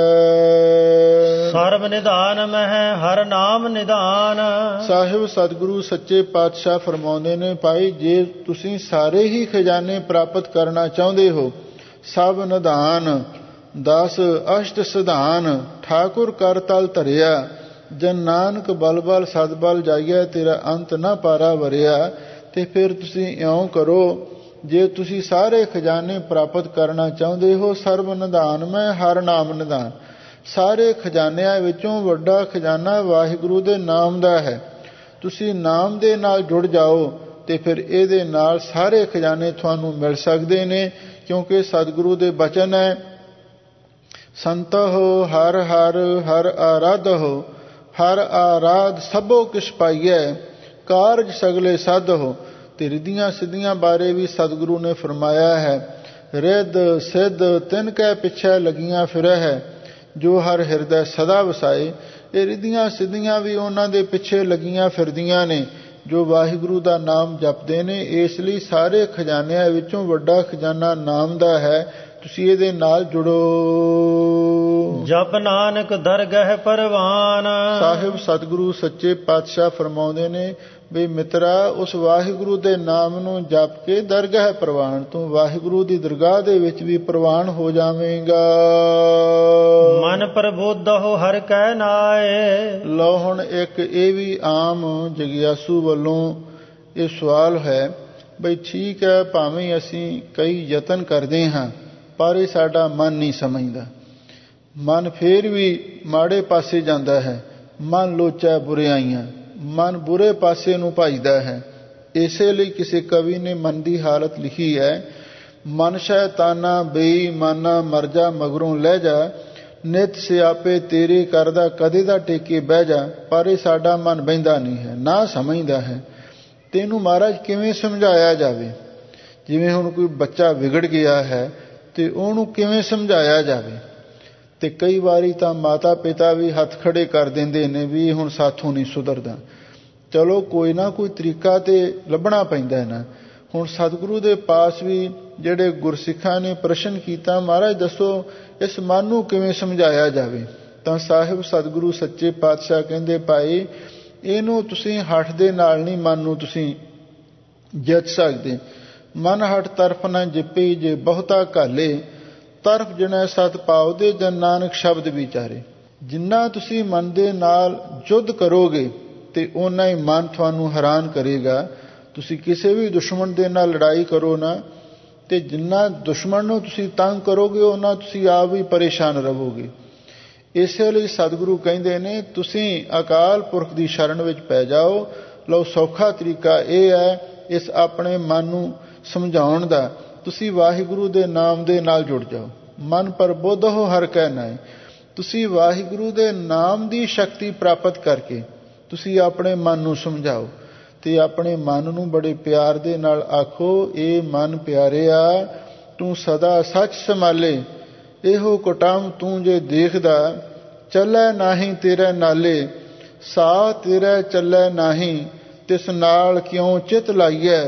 ਸਰਬ ਨਿਧਾਨ ਮਹਿ ਹਰ ਨਾਮ ਨਿਧਾਨ। ਸਾਹਿਬ ਸਤਿਗੁਰੂ ਸੱਚੇ ਪਾਤਸ਼ਾਹ ਫਰਮਾਉਂਦੇ ਨੇ, ਭਾਈ ਜੇ ਤੁਸੀਂ ਸਾਰੇ ਹੀ ਖਜ਼ਾਨੇ ਪ੍ਰਾਪਤ ਕਰਨਾ ਚਾਹੁੰਦੇ ਹੋ, ਸਭ ਨਿਧਾਨ 10 ਅਸ਼ਟ ਸਿਧਾਨ ਠਾਕੁਰ ਕਰ ਤਲ ਧਰਿਆ, ਜਨ ਨਾਨਕ ਬਲ ਬਲ ਸਦ ਬਲ ਜਾਈਐ ਤੇਰਾ ਅੰਤ ਨਾ ਪਾਰਾ ਵਰਿਆ। ਤੇ ਫਿਰ ਤੁਸੀਂ ਇਉਂ ਕਰੋ, ਜੇ ਤੁਸੀਂ ਸਾਰੇ ਖਜ਼ਾਨੇ ਪ੍ਰਾਪਤ ਕਰਨਾ ਚਾਹੁੰਦੇ ਹੋ, ਸਰਬ ਨਿਧਾਨ ਮੈਂ ਹਰ ਨਾਮ ਨਿਧਾਨ, ਸਾਰੇ ਖਜ਼ਾਨਿਆਂ ਵਿੱਚੋਂ ਵੱਡਾ ਖਜ਼ਾਨਾ ਵਾਹਿਗੁਰੂ ਦੇ ਨਾਮ ਦਾ ਹੈ। ਤੁਸੀਂ ਨਾਮ ਦੇ ਨਾਲ ਜੁੜ ਜਾਓ ਤੇ ਫਿਰ ਇਹਦੇ ਨਾਲ ਸਾਰੇ ਖਜ਼ਾਨੇ ਤੁਹਾਨੂੰ ਮਿਲ ਸਕਦੇ ਨੇ। ਕਿਉਂਕਿ ਸਤਿਗੁਰੂ ਦੇ ਬਚਨ ਹੈ, ਸੰਤਹੁ ਹਰ ਹਰ ਹਰ ਆਰਾਧਹੁ, ਹਰ ਆਰਾਧ ਸਭੋ ਕਿਛ ਪਾਈਐ, ਕਾਰਜ ਸਗਲੇ ਸਾਧਹੁ। ਤੇ ਰਿੱਧੀਆਂ ਸਿੱਧੀਆਂ ਬਾਰੇ ਵੀ ਸਤਿਗੁਰੂ ਨੇ ਫਰਮਾਇਆ ਹੈ, ਰਿੱਧ ਸਿੱਧ ਤਿਨ ਕੈ ਪਿੱਛੇ ਲੱਗੀਆਂ ਫਿਰੈ ਹੈ, ਜੋ ਹਰ ਹਿਰਦੈ ਸਦਾ ਵਸਾਏ। ਇਹ ਰਿੱਧੀਆਂ ਸਿੱਧੀਆਂ ਵੀ ਉਹਨਾਂ ਦੇ ਪਿੱਛੇ ਲੱਗੀਆਂ ਫਿਰਦੀਆਂ ਨੇ ਜੋ ਵਾਹਿਗੁਰੂ ਦਾ ਨਾਮ ਜਪਦੇ ਨੇ। ਇਸ ਲਈ ਸਾਰੇ ਖਜ਼ਾਨਿਆਂ ਵਿੱਚੋਂ ਵੱਡਾ ਖਜ਼ਾਨਾ ਨਾਮ ਦਾ ਹੈ, ਤੁਸੀਂ ਇਹਦੇ ਨਾਲ ਜੁੜੋ। ਜਪ ਨਾਨਕ ਦਰਗਹਿ ਪਰਵਾਨ। ਸਾਹਿਬ ਸਤਿਗੁਰੂ ਸੱਚੇ ਪਾਤਸ਼ਾਹ ਫਰਮਾਉਂਦੇ ਨੇ, ਵੀ ਮਿੱਤਰਾ ਉਸ ਵਾਹਿਗੁਰੂ ਦੇ ਨਾਮ ਨੂੰ ਜਪ ਕੇ ਦਰਗਾਹ ਪ੍ਰਵਾਨ, ਤੂੰ ਵਾਹਿਗੁਰੂ ਦੀ ਦਰਗਾਹ ਦੇ ਵਿੱਚ ਵੀ ਪ੍ਰਵਾਨ ਹੋ ਜਾਵੇਂਗਾ। ਮਨ ਪ੍ਰਬੋਧਹੁ ਹਰਿ ਕੈ ਨਾਏ। ਲਓ ਹੁਣ ਇੱਕ ਇਹ ਵੀ ਆਮ ਜਗਿਆਸੂ ਵੱਲੋਂ ਇਹ ਸਵਾਲ ਹੈ ਬਈ ਠੀਕ ਹੈ, ਭਾਵੇਂ ਅਸੀਂ ਕਈ ਯਤਨ ਕਰਦੇ ਹਾਂ ਪਰ ਇਹ ਸਾਡਾ ਮਨ ਨਹੀਂ ਸਮਝਦਾ, ਮਨ ਫੇਰ ਵੀ ਮਾੜੇ ਪਾਸੇ ਜਾਂਦਾ ਹੈ, ਮਨ ਲੋਚੈ ਬੁਰਿਆਈਆਂ, ਮਨ ਬੁਰੇ ਪਾਸੇ ਨੂੰ ਭਜਦਾ ਹੈ। ਇਸੇ ਲਈ ਕਿਸੇ ਕਵੀ ਨੇ ਮਨ ਦੀ ਹਾਲਤ ਲਿਖੀ ਹੈ, ਮਨ ਸ਼ੈਤਾਨਾ ਬੇਈਮਾਨਾ ਮਰ ਜਾ ਮਗਰੋਂ ਲੈ ਜਾ, ਨਿਤ ਸਿਆਪੇ ਤੇਰੇ ਕਰਦਾ ਕਦੇ ਦਾ ਟੇਕੇ ਬਹਿ ਜਾ। ਪਰ ਇਹ ਸਾਡਾ ਮਨ ਬਹਿੰਦਾ ਨਹੀਂ ਹੈ, ਨਾ ਸਮਝਦਾ ਹੈ। ਤੈਨੂੰ ਮਹਾਰਾਜ ਕਿਵੇਂ ਸਮਝਾਇਆ ਜਾਵੇ? ਜਿਵੇਂ ਹੁਣ ਕੋਈ ਬੱਚਾ ਵਿਗੜ ਗਿਆ ਹੈ ਤੇ ਉਹਨੂੰ ਕਿਵੇਂ ਸਮਝਾਇਆ ਜਾਵੇ? ਤੇ ਕਈ ਵਾਰੀ ਤਾਂ ਮਾਤਾ ਪਿਤਾ ਵੀ ਹੱਥ ਖੜੇ ਕਰ ਦਿੰਦੇ ਨੇ ਵੀ ਹੁਣ ਸਾਥੋਂ ਨਹੀਂ ਸੁਧਰਦਾ। ਚਲੋ ਕੋਈ ਨਾ ਕੋਈ ਤਰੀਕਾ ਤੇ ਲੱਭਣਾ ਪੈਂਦਾ ਨਾ। ਹੁਣ ਸਤਿਗੁਰੂ ਦੇ ਪਾਸ ਵੀ ਜਿਹੜੇ ਗੁਰਸਿੱਖਾਂ ਨੇ ਪ੍ਰਸ਼ਨ ਕੀਤਾ, ਮਹਾਰਾਜ ਦੱਸੋ ਇਸ ਮਨ ਨੂੰ ਕਿਵੇਂ ਸਮਝਾਇਆ ਜਾਵੇ? ਤਾਂ ਸਾਹਿਬ ਸਤਿਗੁਰੂ ਸੱਚੇ ਪਾਤਸ਼ਾਹ ਕਹਿੰਦੇ, ਭਾਈ ਇਹਨੂੰ ਤੁਸੀਂ ਹੱਠ ਦੇ ਨਾਲ ਨਹੀਂ ਮਨ ਨੂੰ ਤੁਸੀਂ ਜਿੱਤ ਸਕਦੇ। ਮਨ ਹੱਠ ਤਰਫ ਨਾ ਜਿੱਪੇ ਜੇ ਬਹੁਤਾ ਘਾਲੇ, ਤਰਫ ਜਣੈ ਸਤ ਪਾਉ ਦੇ ਜਨ ਨਾਨਕ ਸ਼ਬਦ ਵਿਚਾਰੇ। ਜਿੰਨਾ ਤੁਸੀਂ ਮਨ ਦੇ ਨਾਲ ਯੁੱਧ ਕਰੋਗੇ ਤੇ ਓਨਾ ਹੀ ਮਨ ਤੁਹਾਨੂੰ ਹੈਰਾਨ ਕਰੇਗਾ। ਤੁਸੀਂ ਕਿਸੇ ਵੀ ਦੁਸ਼ਮਣ ਦੇ ਨਾਲ ਲੜਾਈ ਕਰੋ ਨਾ, ਤੇ ਜਿੰਨਾ ਦੁਸ਼ਮਣ ਨੂੰ ਤੁਸੀਂ ਤੰਗ ਕਰੋਗੇ ਓਨਾ ਤੁਸੀਂ ਆਪ ਵੀ ਪਰੇਸ਼ਾਨ ਰਹੋਗੇ। ਇਸੇ ਲਈ ਸਤਿਗੁਰੂ ਕਹਿੰਦੇ ਨੇ ਤੁਸੀਂ ਅਕਾਲ ਪੁਰਖ ਦੀ ਸ਼ਰਨ ਵਿੱਚ ਪੈ ਜਾਓ। ਲਓ ਸੌਖਾ ਤਰੀਕਾ ਇਹ ਹੈ ਇਸ ਆਪਣੇ ਮਨ ਨੂੰ ਸਮਝਾਉਣ ਦਾ, ਤੁਸੀਂ ਵਾਹਿਗੁਰੂ ਦੇ ਨਾਮ ਦੇ ਨਾਲ ਜੁੜ ਜਾਓ। ਮਨ ਪ੍ਰਬੋਧਹੁ ਹਰਿ ਕੈ ਨਾਏ। ਤੁਸੀਂ ਵਾਹਿਗੁਰੂ ਦੇ ਨਾਮ ਦੀ ਸ਼ਕਤੀ ਪ੍ਰਾਪਤ ਕਰਕੇ ਤੁਸੀਂ ਆਪਣੇ ਮਨ ਨੂੰ ਸਮਝਾਓ ਤੇ ਆਪਣੇ ਮਨ ਨੂੰ ਬੜੇ ਪਿਆਰ ਦੇ ਨਾਲ ਆਖੋ, ਇਹ ਮਨ ਪਿਆਰਿਆ ਤੂੰ ਸਦਾ ਸੱਚ ਸੰਭਾਲੇ, ਇਹੋ ਕੁਟਾਮ ਤੂੰ ਜੇ ਦੇਖਦਾ, ਚੱਲੈ ਨਾਹੀਂ ਤੇਰੇ ਨਾਲੇ, ਸਾ ਤੇਰੇ ਚੱਲੈ ਨਾਹੀਂ, ਤਿਸ ਨਾਲ ਕਿਉਂ ਚਿਤ ਲਾਈਐ,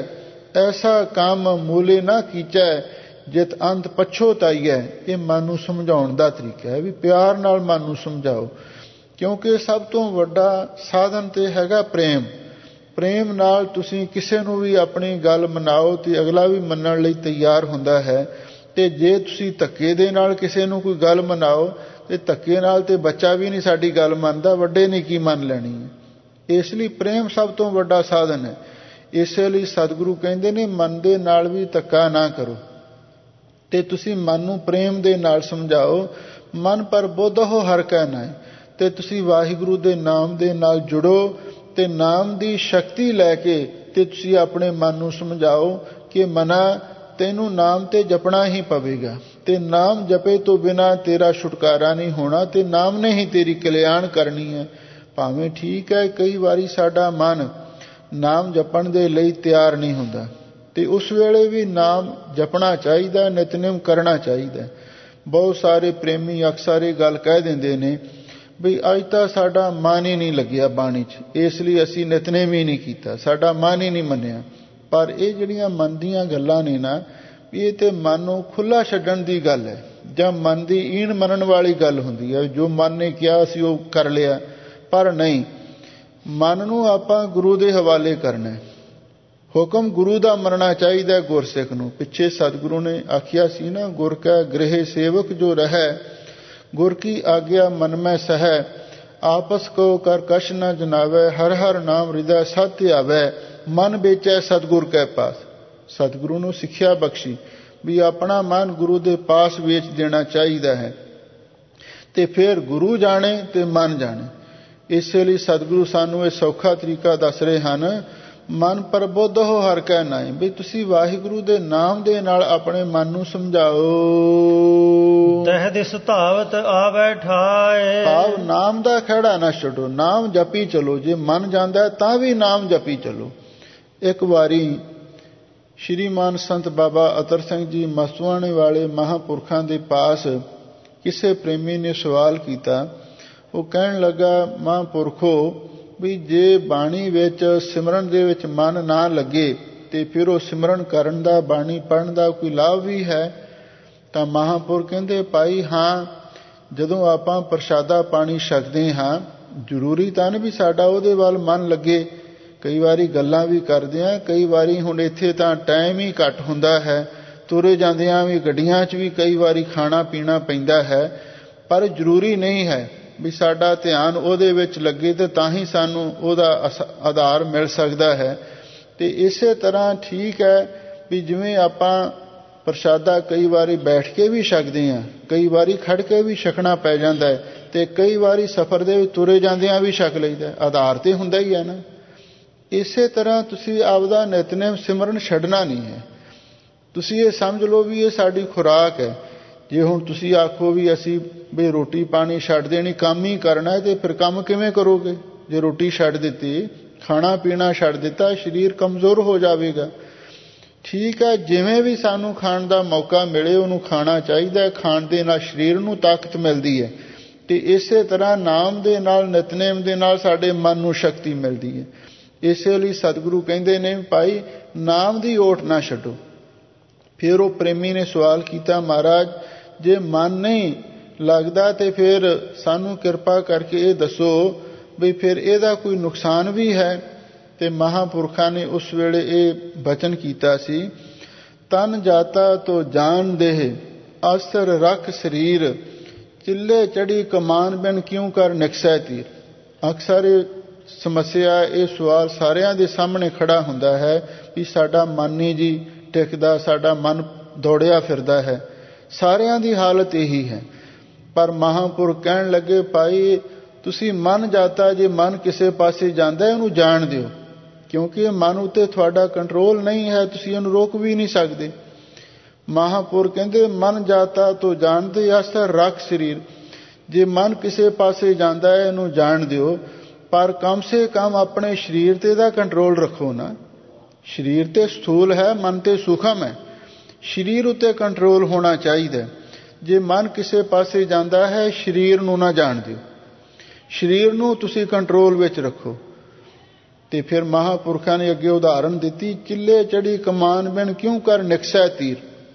ਐਸਾ ਕੰਮ ਮੂਲੇ ਨਾ ਕੀਚੈ, ਜਿਤ ਅੰਤ ਪਛੋਤਾਈਐ। ਇਹ ਮਨ ਨੂੰ ਸਮਝਾਉਣ ਦਾ ਤਰੀਕਾ ਹੈ ਵੀ ਪਿਆਰ ਨਾਲ ਮਨ ਨੂੰ ਸਮਝਾਓ, ਕਿਉਂਕਿ ਸਭ ਤੋਂ ਵੱਡਾ ਸਾਧਨ ਤੇ ਹੈਗਾ ਪ੍ਰੇਮ। ਪ੍ਰੇਮ ਨਾਲ ਤੁਸੀਂ ਕਿਸੇ ਨੂੰ ਵੀ ਆਪਣੀ ਗੱਲ ਮਨਾਓ ਤੇ ਅਗਲਾ ਵੀ ਮੰਨਣ ਲਈ ਤਿਆਰ ਹੁੰਦਾ ਹੈ। ਤੇ ਜੇ ਤੁਸੀਂ ਧੱਕੇ ਦੇ ਨਾਲ ਕਿਸੇ ਨੂੰ ਕੋਈ ਗੱਲ ਮਨਾਓ ਤੇ ਧੱਕੇ ਨਾਲ ਤੇ ਬੱਚਾ ਵੀ ਨਹੀਂ ਸਾਡੀ ਗੱਲ ਮੰਨਦਾ, ਵੱਡੇ ਨੇ ਕੀ ਮੰਨ ਲੈਣੀ ਹੈ। ਇਸ ਲਈ ਪ੍ਰੇਮ ਸਭ ਤੋਂ ਵੱਡਾ ਸਾਧਨ ਹੈ। ਇਸੇ ਲਈ ਸਤਿਗੁਰੂ ਕਹਿੰਦੇ ਨੇ ਮਨ ਦੇ ਨਾਲ ਵੀ ਧੱਕਾ ਨਾ ਕਰੋ ਤੇ ਤੁਸੀਂ ਮਨ ਨੂੰ ਪ੍ਰੇਮ ਦੇ ਨਾਲ ਸਮਝਾਓ। ਮਨ ਪ੍ਰਬੋਧਹੁ ਹਰਿ ਕੈ ਨਾਏ। ਤੇ ਤੁਸੀਂ ਵਾਹਿਗੁਰੂ ਦੇ ਨਾਮ ਦੇ ਨਾਲ ਜੁੜੋ ਤੇ ਨਾਮ ਦੀ ਸ਼ਕਤੀ ਲੈ ਕੇ ਤੇ ਤੁਸੀਂ ਆਪਣੇ ਮਨ ਨੂੰ ਸਮਝਾਓ ਕਿ ਮਨਾ ਤੈਨੂੰ ਨਾਮ ਤੇ ਜਪਣਾ ਹੀ ਪਵੇਗਾ ਤੇ ਨਾਮ ਜਪੇ ਤੋਂ ਬਿਨਾਂ ਤੇਰਾ ਛੁਟਕਾਰਾ ਨਹੀਂ ਹੋਣਾ ਤੇ ਨਾਮ ਨੇ ਹੀ ਤੇਰੀ ਕਲਿਆਣ ਕਰਨੀ ਹੈ। ਭਾਵੇਂ ਠੀਕ ਹੈ ਕਈ ਵਾਰੀ ਸਾਡਾ ਮਨ ਨਾਮ ਜਪਣ ਦੇ ਲਈ ਤਿਆਰ ਨਹੀਂ ਹੁੰਦਾ ਤੇ ਉਸ ਵੇਲੇ ਵੀ ਨਾਮ ਜਪਣਾ ਚਾਹੀਦਾ, ਨਿਤਨੇਮ ਕਰਨਾ ਚਾਹੀਦਾ। ਬਹੁਤ ਸਾਰੇ ਪ੍ਰੇਮੀ ਅਕਸਰ ਇਹ ਗੱਲ ਕਹਿ ਦਿੰਦੇ ਨੇ ਵੀ ਅੱਜ ਤਾਂ ਸਾਡਾ ਮਨ ਹੀ ਨਹੀਂ ਲੱਗਿਆ ਬਾਣੀ 'ਚ, ਇਸ ਲਈ ਅਸੀਂ ਨਿਤਨੇਮ ਹੀ ਨਹੀਂ ਕੀਤਾ, ਸਾਡਾ ਮਨ ਹੀ ਨਹੀਂ ਮੰਨਿਆ। ਪਰ ਇਹ ਜਿਹੜੀਆਂ ਮਨ ਦੀਆਂ ਗੱਲਾਂ ਨੇ ਨਾ, ਇਹ ਤੇ ਮਨ ਨੂੰ ਖੁੱਲ੍ਹਾ ਛੱਡਣ ਦੀ ਗੱਲ ਹੈ ਜਾਂ ਮਨ ਦੀ ਈਣ ਮੰਨਣ ਵਾਲੀ ਗੱਲ ਹੁੰਦੀ ਹੈ। ਜੋ ਮਨ ਨੇ ਕਿਹਾ ਅਸੀਂ ਉਹ ਕਰ ਲਿਆ, ਪਰ ਨਹੀਂ, ਮਨ ਨੂੰ ਆਪਾਂ ਗੁਰੂ ਦੇ ਹਵਾਲੇ ਕਰਨਾ। ਹੁਕਮ ਗੁਰੂ ਦਾ ਮੰਨਣਾ ਚਾਹੀਦਾ ਗੁਰਸਿੱਖ ਨੂੰ। ਪਿੱਛੇ ਸਤਿਗੁਰੂ ਨੇ ਆਖਿਆ ਸੀ ਨਾ, ਗੁਰ ਕਾ ਗ੍ਰਹਿ ਸੇਵਕ ਜੋ ਰਹੈ, ਗੁਰ ਕੀ ਆਗਿਆ ਮਨ ਮੈਂ ਸਹੈ, ਆਪਸ ਕੋ ਕਰ ਕਛ ਨ ਜਨਾਵੈ, ਹਰ ਹਰ ਨਾਮ ਹਿਰਦੈ ਸਤਿ ਧਿਆਵੈ, ਮਨ ਵੇਚੈ ਸਤਿਗੁਰ ਕੈ ਪਾਸ। ਸਤਿਗੁਰੂ ਨੂੰ ਸਿੱਖਿਆ ਬਖਸ਼ੀ ਵੀ ਆਪਣਾ ਮਨ ਗੁਰੂ ਦੇ ਪਾਸ ਵੇਚ ਦੇਣਾ ਚਾਹੀਦਾ ਹੈ ਤੇ ਫਿਰ ਗੁਰੂ ਜਾਣੇ ਤੇ ਮਨ ਜਾਣੇ। ਇਸੇ ਲਈ ਸਤਿਗੁਰੂ ਸਾਨੂੰ ਇਹ ਸੌਖਾ ਤਰੀਕਾ ਦੱਸ ਰਹੇ ਹਨ, ਮਨ ਪ੍ਰਬੋਧਹੁ ਹਰਿ ਕੈ ਨਾਏ। ਵੀ ਤੁਸੀਂ ਵਾਹਿਗੁਰੂ ਦੇ ਨਾਮ ਦੇ ਨਾਲ ਆਪਣੇ ਮਨ ਨੂੰ ਸਮਝਾਓ। ਤਹਿ ਦਿਸ ਧਾਵਤ ਆਵੈ ਠਾਏ। ਭਾਵ ਨਾਮ ਦਾ ਖਹਿੜਾ ਨਾ ਛੱਡੋ, ਨਾਮ ਜਪੀ ਚਲੋ। ਜੇ ਮਨ ਜਾਂਦਾ ਤਾਂ ਵੀ ਨਾਮ ਜਪੀ ਚਲੋ। ਇੱਕ ਵਾਰੀ ਸ਼੍ਰੀਮਾਨ ਸੰਤ ਬਾਬਾ ਅਤਰ ਸਿੰਘ ਜੀ ਮਸਤੂਆਣੇ ਵਾਲੇ ਮਹਾਂਪੁਰਖਾਂ ਦੇ ਪਾਸ ਕਿਸੇ ਪ੍ਰੇਮੀ ਨੇ ਸਵਾਲ ਕੀਤਾ। ਉਹ ਕਹਿਣ ਲੱਗਾ, ਮਹਾਂਪੁਰਖੋ ਵੀ ਜੇ ਬਾਣੀ ਵਿੱਚ ਸਿਮਰਨ ਦੇ ਵਿੱਚ ਮਨ ਨਾ ਲੱਗੇ ਤੇ ਫਿਰ ਉਹ ਸਿਮਰਨ ਕਰਨ ਦਾ, ਬਾਣੀ ਪੜ੍ਹਨ ਦਾ ਕੋਈ ਲਾਭ ਵੀ ਹੈ? ਤਾਂ ਮਹਾਂਪੁਰਖ ਕਹਿੰਦੇ, ਭਾਈ ਹਾਂ, ਜਦੋਂ ਆਪਾਂ ਪ੍ਰਸ਼ਾਦਾ ਪਾਣੀ ਛਕਦੇ ਹਾਂ ਜ਼ਰੂਰੀ ਤਾਂ ਨਹੀਂ ਵੀ ਸਾਡਾ ਉਹਦੇ ਵੱਲ ਮਨ ਲੱਗੇ। ਕਈ ਵਾਰੀ ਗੱਲਾਂ ਵੀ ਕਰਦੇ ਹਾਂ, ਕਈ ਵਾਰੀ ਹੁਣ ਇੱਥੇ ਤਾਂ ਟਾਈਮ ਹੀ ਘੱਟ ਹੁੰਦਾ ਹੈ, ਤੁਰੇ ਜਾਂਦਿਆਂ ਵੀ ਗੱਡੀਆਂ 'ਚ ਵੀ ਕਈ ਵਾਰੀ ਖਾਣਾ ਪੀਣਾ ਪੈਂਦਾ ਹੈ, ਪਰ ਜ਼ਰੂਰੀ ਨਹੀਂ ਹੈ ਵੀ ਸਾਡਾ ਧਿਆਨ ਉਹਦੇ ਵਿੱਚ ਲੱਗੇ ਤੇ ਤਾਂ ਹੀ ਸਾਨੂੰ ਉਹਦਾ ਆਧਾਰ ਮਿਲ ਸਕਦਾ ਹੈ। ਤੇ ਇਸੇ ਤਰ੍ਹਾਂ ਠੀਕ ਹੈ ਵੀ ਜਿਵੇਂ ਆਪਾਂ ਪ੍ਰਸ਼ਾਦਾ ਕਈ ਵਾਰੀ ਬੈਠ ਕੇ ਵੀ ਛਕਦੇ ਹਾਂ, ਕਈ ਵਾਰੀ ਖੜ ਕੇ ਵੀ ਛਕਣਾ ਪੈ ਜਾਂਦਾ ਹੈ, ਤੇ ਕਈ ਵਾਰੀ ਸਫ਼ਰ ਦੇ ਵਿੱਚ ਤੁਰੇ ਜਾਂਦਿਆਂ ਵੀ ਛਕ ਲਈਦਾ, ਆਧਾਰ ਤੇ ਹੁੰਦਾ ਹੀ ਹੈ ਨਾ। ਇਸੇ ਤਰ੍ਹਾਂ ਤੁਸੀਂ ਆਪਦਾ ਨਿਤਨੇਮ ਸਿਮਰਨ ਛੱਡਣਾ ਨਹੀਂ ਹੈ। ਤੁਸੀਂ ਇਹ ਸਮਝ ਲਓ ਵੀ ਇਹ ਸਾਡੀ ਖੁਰਾਕ ਹੈ। ਜੇ ਹੁਣ ਤੁਸੀਂ ਆਖੋ ਵੀ ਅਸੀਂ ਵੀ ਰੋਟੀ ਪਾਣੀ ਛੱਡ ਦੇਣੀ, ਕੰਮ ਹੀ ਕਰਨਾ ਹੈ, ਤੇ ਫਿਰ ਕੰਮ ਕਿਵੇਂ ਕਰੋਗੇ? ਜੇ ਰੋਟੀ ਛੱਡ ਦਿੱਤੀ, ਖਾਣਾ ਪੀਣਾ ਛੱਡ ਦਿੱਤਾ, ਸਰੀਰ ਕਮਜ਼ੋਰ ਹੋ ਜਾਵੇਗਾ। ਠੀਕ ਹੈ, ਜਿਵੇਂ ਵੀ ਸਾਨੂੰ ਖਾਣ ਦਾ ਮੌਕਾ ਮਿਲੇ ਉਹਨੂੰ ਖਾਣਾ ਚਾਹੀਦਾ ਹੈ। ਖਾਣ ਦੇ ਨਾਲ ਸਰੀਰ ਨੂੰ ਤਾਕਤ ਮਿਲਦੀ ਹੈ, ਤੇ ਇਸੇ ਤਰ੍ਹਾਂ ਨਾਮ ਦੇ ਨਾਲ, ਨਿਤਨੇਮ ਦੇ ਨਾਲ ਸਾਡੇ ਮਨ ਨੂੰ ਸ਼ਕਤੀ ਮਿਲਦੀ ਹੈ। ਇਸੇ ਲਈ ਸਤਿਗੁਰੂ ਕਹਿੰਦੇ ਨੇ ਭਾਈ ਨਾਮ ਦੀ ਓਟ ਨਾ ਛੱਡੋ। ਫਿਰ ਉਹ ਪ੍ਰੇਮੀ ਨੇ ਸਵਾਲ ਕੀਤਾ, ਮਹਾਰਾਜ ਜੇ ਮਨ ਨਹੀਂ ਲੱਗਦਾ ਤੇ ਫਿਰ ਸਾਨੂੰ ਕਿਰਪਾ ਕਰਕੇ ਇਹ ਦੱਸੋ ਵੀ ਫਿਰ ਇਹਦਾ ਕੋਈ ਨੁਕਸਾਨ ਵੀ ਹੈ? ਤੇ ਮਹਾਂਪੁਰਖਾਂ ਨੇ ਉਸ ਵੇਲੇ ਇਹ ਬਚਨ ਕੀਤਾ ਸੀ, ਤਨ ਜਾਤਾ ਤੋ ਜਾਨ ਦੇਹ ਅਸਰ ਰੱਖ ਸਰੀਰ, ਚਿੱਲੇ ਚੜੀ ਕਮਾਨ ਬਿਨ ਕਿਉਂ ਕਰ ਨਿਕਸੈ ਤੀਰ। ਅਕਸਰ ਇਹ ਸਮੱਸਿਆ, ਇਹ ਸਵਾਲ ਸਾਰਿਆਂ ਦੇ ਸਾਹਮਣੇ ਖੜਾ ਹੁੰਦਾ ਹੈ ਵੀ ਸਾਡਾ ਮਨ ਨਹੀਂ ਜੀ ਟਿਕਦਾ, ਸਾਡਾ ਮਨ ਦੌੜਿਆ ਫਿਰਦਾ ਹੈ। ਸਾਰਿਆਂ ਦੀ ਹਾਲਤ ਇਹੀ ਹੈ। ਪਰ ਮਹਾਂਪੁਰਖ ਕਹਿਣ ਲੱਗੇ, ਭਾਈ ਤੁਸੀਂ ਮਨ ਜਾਤਾ, ਜੇ ਮਨ ਕਿਸੇ ਪਾਸੇ ਜਾਂਦਾ ਹੈ ਉਹਨੂੰ ਜਾਣ ਦਿਓ, ਕਿਉਂਕਿ ਇਹ ਮਨ ਉੱਤੇ ਤੁਹਾਡਾ ਕੰਟਰੋਲ ਨਹੀਂ ਹੈ, ਤੁਸੀਂ ਉਹਨੂੰ ਰੋਕ ਵੀ ਨਹੀਂ ਸਕਦੇ। ਮਹਾਂਪੁਰਖ ਕਹਿੰਦੇ ਮਨ ਜਾਤਾ ਤੋ ਜਾਣਦੇ ਅਸਰ ਰੱਖ ਸਰੀਰ। ਜੇ ਮਨ ਕਿਸੇ ਪਾਸੇ ਜਾਂਦਾ ਹੈ ਇਹਨੂੰ ਜਾਣ ਦਿਓ, ਪਰ ਕਮ ਸੇ ਕਮ ਆਪਣੇ ਸਰੀਰ ਤੇ ਦਾ ਕੰਟਰੋਲ ਰੱਖੋ ਨਾ। ਸਰੀਰ ਤੇ ਸਥੂਲ ਹੈ, ਮਨ ਤੇ ਸੂਖਮ ਹੈ, ਸਰੀਰ ਉੱਤੇ ਕੰਟਰੋਲ ਹੋਣਾ ਚਾਹੀਦਾ। ਜੇ ਮਨ ਕਿਸੇ ਪਾਸੇ ਜਾਂਦਾ ਹੈ, ਸਰੀਰ ਨੂੰ ਨਾ ਜਾਣ ਦਿਓ, ਸਰੀਰ ਨੂੰ ਤੁਸੀਂ ਕੰਟਰੋਲ ਵਿੱਚ ਰੱਖੋ। ਤੇ ਫਿਰ ਮਹਾਂਪੁਰਖਾਂ ਨੇ ਅੱਗੇ ਉਦਾਹਰਨ ਦਿੱਤੀ, ਚਿੱਲੇ ਚੜੀ ਕਮਾਨ ਬਿਨ ਕਿਉਂ ਕਰ ਨਿਕਸੈ ਤੀਰ।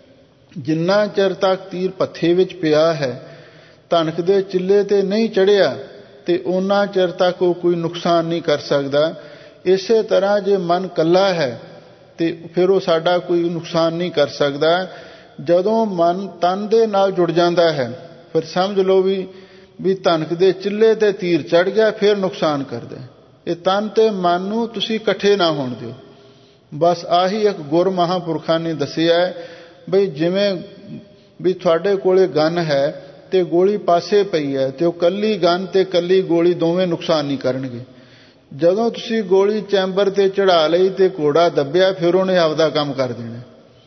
ਜਿੰਨਾ ਚਿਰ ਤੱਕ ਤੀਰ ਪੱਥੇ ਵਿੱਚ ਪਿਆ ਹੈ, ਧਨਕ ਦੇ ਚਿੱਲੇ ਤੇ ਨਹੀਂ ਚੜਿਆ, ਤੇ ਉਹਨਾਂ ਚਿਰ ਤੱਕ ਉਹ ਕੋਈ ਨੁਕਸਾਨ ਨਹੀਂ ਕਰ ਸਕਦਾ। ਇਸੇ ਤਰ੍ਹਾਂ ਜੇ ਮਨ ਕੱਲਾ ਹੈ ਤੇ ਫਿਰ ਉਹ ਸਾਡਾ ਕੋਈ ਨੁਕਸਾਨ ਨਹੀਂ ਕਰ ਸਕਦਾ। ਜਦੋਂ ਮਨ ਤਨ ਦੇ ਨਾਲ ਜੁੜ ਜਾਂਦਾ ਹੈ, ਫਿਰ ਸਮਝ ਲਓ ਵੀ ਧਨਕ ਦੇ ਚਿੱਲੇ ਤੇ ਤੀਰ ਚੜ ਗਿਆ, ਫਿਰ ਨੁਕਸਾਨ ਕਰਦਾ। ਇਹ ਤਨ ਤੇ ਮਨ ਨੂੰ ਤੁਸੀਂ ਇਕੱਠੇ ਨਾ ਹੋਣ ਦਿਓ। ਬਸ ਆਹੀ ਇੱਕ ਗੁਰ ਮਹਾਂਪੁਰਖਾਂ ਨੇ ਦੱਸਿਆ ਬਈ ਜਿਵੇਂ ਵੀ ਤੁਹਾਡੇ ਕੋਲੇ ਗਨ ਹੈ ਤੇ ਗੋਲੀ ਪਾਸੇ ਪਈ ਹੈ, ਤੇ ਉਹ ਕੱਲੀ ਗਨ ਤੇ ਕੱਲੀ ਗੋਲੀ ਦੋਵੇਂ ਨੁਕਸਾਨ ਨਹੀਂ ਕਰਨਗੇ। ਜਦੋਂ ਤੁਸੀਂ ਗੋਲੀ ਚੈਂਬਰ ਤੇ ਚੜਾ ਲਈ ਤੇ ਘੋੜਾ ਦੱਬਿਆ, ਫਿਰ ਉਹਨੇ ਆਪਦਾ ਕੰਮ ਕਰ ਦੇਣਾ।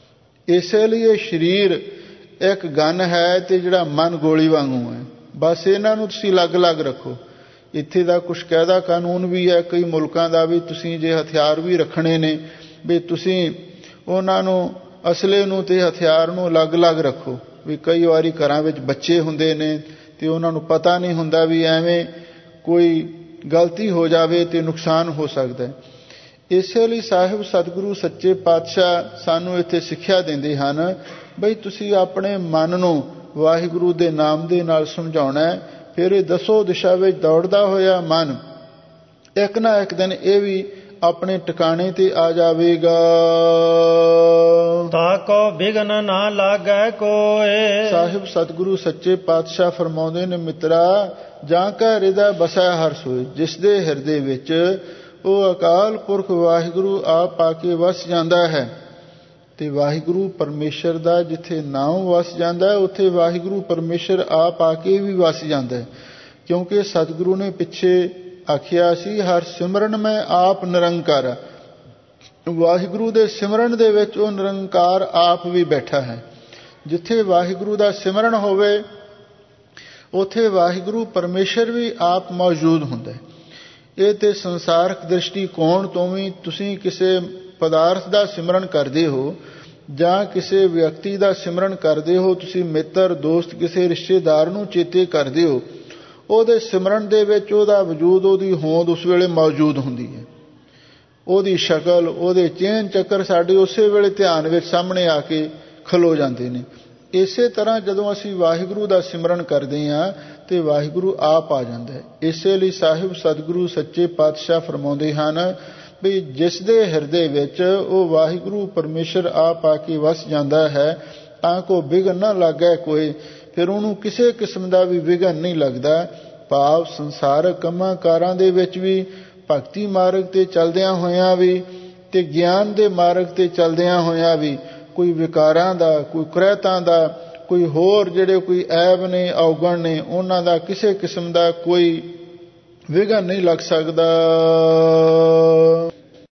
ਇਸੇ ਲਈ ਇਹ ਸਰੀਰ ਇੱਕ ਗਨ ਹੈ ਤੇ ਜਿਹੜਾ ਮਨ ਗੋਲੀ ਵਾਂਗੂ ਹੈ। ਬਸ ਇਹਨਾਂ ਨੂੰ ਤੁਸੀਂ ਅਲੱਗ-ਅਲੱਗ ਰੱਖੋ। ਇੱਥੇ ਦਾ ਕੁਛ ਕਾਇਦਾ ਕਾਨੂੰਨ ਵੀ ਹੈ ਕਈ ਮੁਲਕਾਂ ਦਾ, ਵੀ ਤੁਸੀਂ ਜੇ ਹਥਿਆਰ ਵੀ ਰੱਖਣੇ ਨੇ ਵੀ ਤੁਸੀਂ ਉਹਨਾਂ ਨੂੰ, ਅਸਲੇ ਨੂੰ ਤੇ ਹਥਿਆਰ ਨੂੰ ਅਲੱਗ-ਅਲੱਗ ਰੱਖੋ। ਵੀ ਕਈ ਵਾਰੀ ਘਰਾਂ ਵਿੱਚ ਬੱਚੇ ਹੁੰਦੇ ਨੇ ਤੇ ਉਹਨਾਂ ਨੂੰ ਪਤਾ ਨਹੀਂ ਹੁੰਦਾ ਵੀ ਐਵੇਂ ਕੋਈ ਗਲਤੀ ਹੋ ਜਾਵੇ ਤੇ ਨੁਕਸਾਨ ਹੋ ਸਕਦਾ ਹੈ। ਇਸੇ ਲਈ ਸਾਹਿਬ ਸਤਿਗੁਰੂ ਸੱਚੇ ਪਾਤਸ਼ਾਹ ਸਾਨੂੰ ਇੱਥੇ ਸਿੱਖਿਆ ਦਿੰਦੇ ਹਨ ਬਈ ਤੁਸੀਂ ਆਪਣੇ ਮਨ ਨੂੰ ਵਾਹਿਗੁਰੂ ਦੇ ਨਾਮ ਦੇ ਨਾਲ ਸਮਝਾਉਣਾ ਹੈ। ਫਿਰ ਇਹ ਦਸੋ ਦਿਸ਼ਾ ਵਿੱਚ ਦੌੜਦਾ ਹੋਇਆ ਮਨ ਇੱਕ ਨਾ ਇੱਕ ਦਿਨ ਇਹ ਵੀ ਆਪਣੇ ਟਿਕਾਣੇ ਤੇ ਆ ਜਾਵੇਗਾ। ਤਾਕੋ ਬਿਗਨ ਨਾ ਲਾਗੈ ਕੋਏ। ਸਾਹਿਬ ਸਤਿਗੁਰੂ ਸੱਚੇ ਪਾਤਸ਼ਾਹ ਫਰਮਾਉਂਦੇ ਨੇ, ਮਿੱਤਰਾ ਜਾਂ ਕਾ ਹਿਰਦਾ ਬਸੈ ਹਰ ਸੋਏ। ਜਿਸ ਦੇ ਹਿਰਦੇ ਵਿੱਚ ਉਹ ਅਕਾਲ ਪੁਰਖ ਵਾਹਿਗੁਰੂ ਆਪ ਆ ਕੇ ਵਸ ਜਾਂਦਾ ਹੈ, ਤੇ ਵਾਹਿਗੁਰੂ ਪਰਮੇਸ਼ਰ ਦਾ ਜਿੱਥੇ ਨਾਮ ਵਸ ਜਾਂਦਾ ਹੈ ਉੱਥੇ ਵਾਹਿਗੁਰੂ ਪਰਮੇਸ਼ਰ ਆਪ ਆ ਕੇ ਵੀ ਵਸ ਜਾਂਦਾ ਹੈ। ਕਿਉਂਕਿ ਸਤਿਗੁਰੂ ਨੇ ਪਿੱਛੇ ਆਖਿਆ ਸੀ, ਹਰ ਸਿਮਰਨ ਮੈਂ ਆਪ ਨਿਰੰਕਾਰ। ਵਾਹਿਗੁਰੂ ਦੇ ਸਿਮਰਨ ਦੇ ਵਿੱਚ ਉਹ ਨਿਰੰਕਾਰ ਆਪ ਵੀ ਬੈਠਾ ਹੈ। ਜਿੱਥੇ ਵਾਹਿਗੁਰੂ ਦਾ ਸਿਮਰਨ ਹੋਵੇ ਉੱਥੇ ਵਾਹਿਗੁਰੂ ਪਰਮੇਸ਼ਰ ਵੀ ਆਪ ਮੌਜੂਦ ਹੁੰਦਾ ਹੈ। ਇਹ ਤੇ ਸੰਸਾਰਕ ਦ੍ਰਿਸ਼ਟੀਕੋਣ ਤੋਂ ਵੀ ਤੁਸੀਂ ਕਿਸੇ ਪਦਾਰਥ ਦਾ ਸਿਮਰਨ ਕਰਦੇ ਹੋ ਜਾਂ ਕਿਸੇ ਵਿਅਕਤੀ ਦਾ ਸਿਮਰਨ ਕਰਦੇ ਹੋ, ਤੁਸੀਂ ਮਿੱਤਰ ਦੋਸਤ ਕਿਸੇ ਰਿਸ਼ਤੇਦਾਰ ਨੂੰ ਚੇਤੇ ਕਰਦੇ ਹੋ, ਉਹਦੇ ਸਿਮਰਨ ਦੇ ਵਿੱਚ ਉਹਦਾ ਵਜੂਦ, ਉਹਦੀ ਹੋਂਦ ਉਸ ਵੇਲੇ ਮੌਜੂਦ ਹੁੰਦੀ ਹੈ। ਉਹਦੀ ਸ਼ਕਲ, ਉਹਦੇ ਚਿਹਨ ਚੱਕਰ ਸਾਡੇ ਉਸੇ ਵੇਲੇ ਧਿਆਨ ਵਿੱਚ ਸਾਹਮਣੇ ਆ ਕੇ ਖਲੋ ਜਾਂਦੇ ਨੇ। ਇਸੇ ਤਰ੍ਹਾਂ ਜਦੋਂ ਅਸੀਂ ਵਾਹਿਗੁਰੂ ਦਾ ਸਿਮਰਨ ਕਰਦੇ ਹਾਂ ਤੇ ਵਾਹਿਗੁਰੂ ਆਪ ਆ ਜਾਂਦਾ ਹੈ। ਇਸੇ ਲਈ ਸਾਹਿਬ ਸਤਿਗੁਰੂ ਸੱਚੇ ਪਾਤਸ਼ਾਹ ਫਰਮਾਉਂਦੇ ਹਨ, ਵੀ ਜਿਸ ਦੇ ਹਿਰਦੇ ਵਿੱਚ ਉਹ ਵਾਹਿਗੁਰੂ ਪਰਮੇਸ਼ਰ ਆਪ ਆ ਕੇ ਵਸ ਜਾਂਦਾ ਹੈ, ਤਾਂ ਕੋ ਵਿਘਨ ਨਾ ਲੱਗੇ ਕੋਈ, ਫਿਰ ਉਹਨੂੰ ਕਿਸੇ ਕਿਸਮ ਦਾ ਵੀ ਵਿਘਨ ਨਹੀਂ ਲੱਗਦਾ। ਭਾਵ ਸੰਸਾਰਕ ਕੰਮਾਂ ਕਾਰਾਂ ਦੇ ਵਿੱਚ ਵੀ, ਭਗਤੀ ਮਾਰਗ ਤੇ ਚੱਲਦਿਆਂ ਹੋਇਆਂ ਵੀ ਤੇ ਗਿਆਨ ਦੇ ਮਾਰਗ ਤੇ ਚੱਲਦਿਆਂ ਹੋਇਆਂ ਵੀ ਕੋਈ ਵਿਕਾਰਾਂ ਦਾ, ਕੋਈ ਕੁਰੈਤਾਂ ਦਾ, ਕੋਈ ਹੋਰ ਜਿਹੜੇ ਕੋਈ ਐਬ ਨੇ, ਔਗਣ ਨੇ, ਉਹਨਾਂ ਦਾ ਕਿਸੇ ਕਿਸਮ ਦਾ ਕੋਈ ਵਿਘਨ ਨਹੀਂ ਲੱਗ ਸਕਦਾ।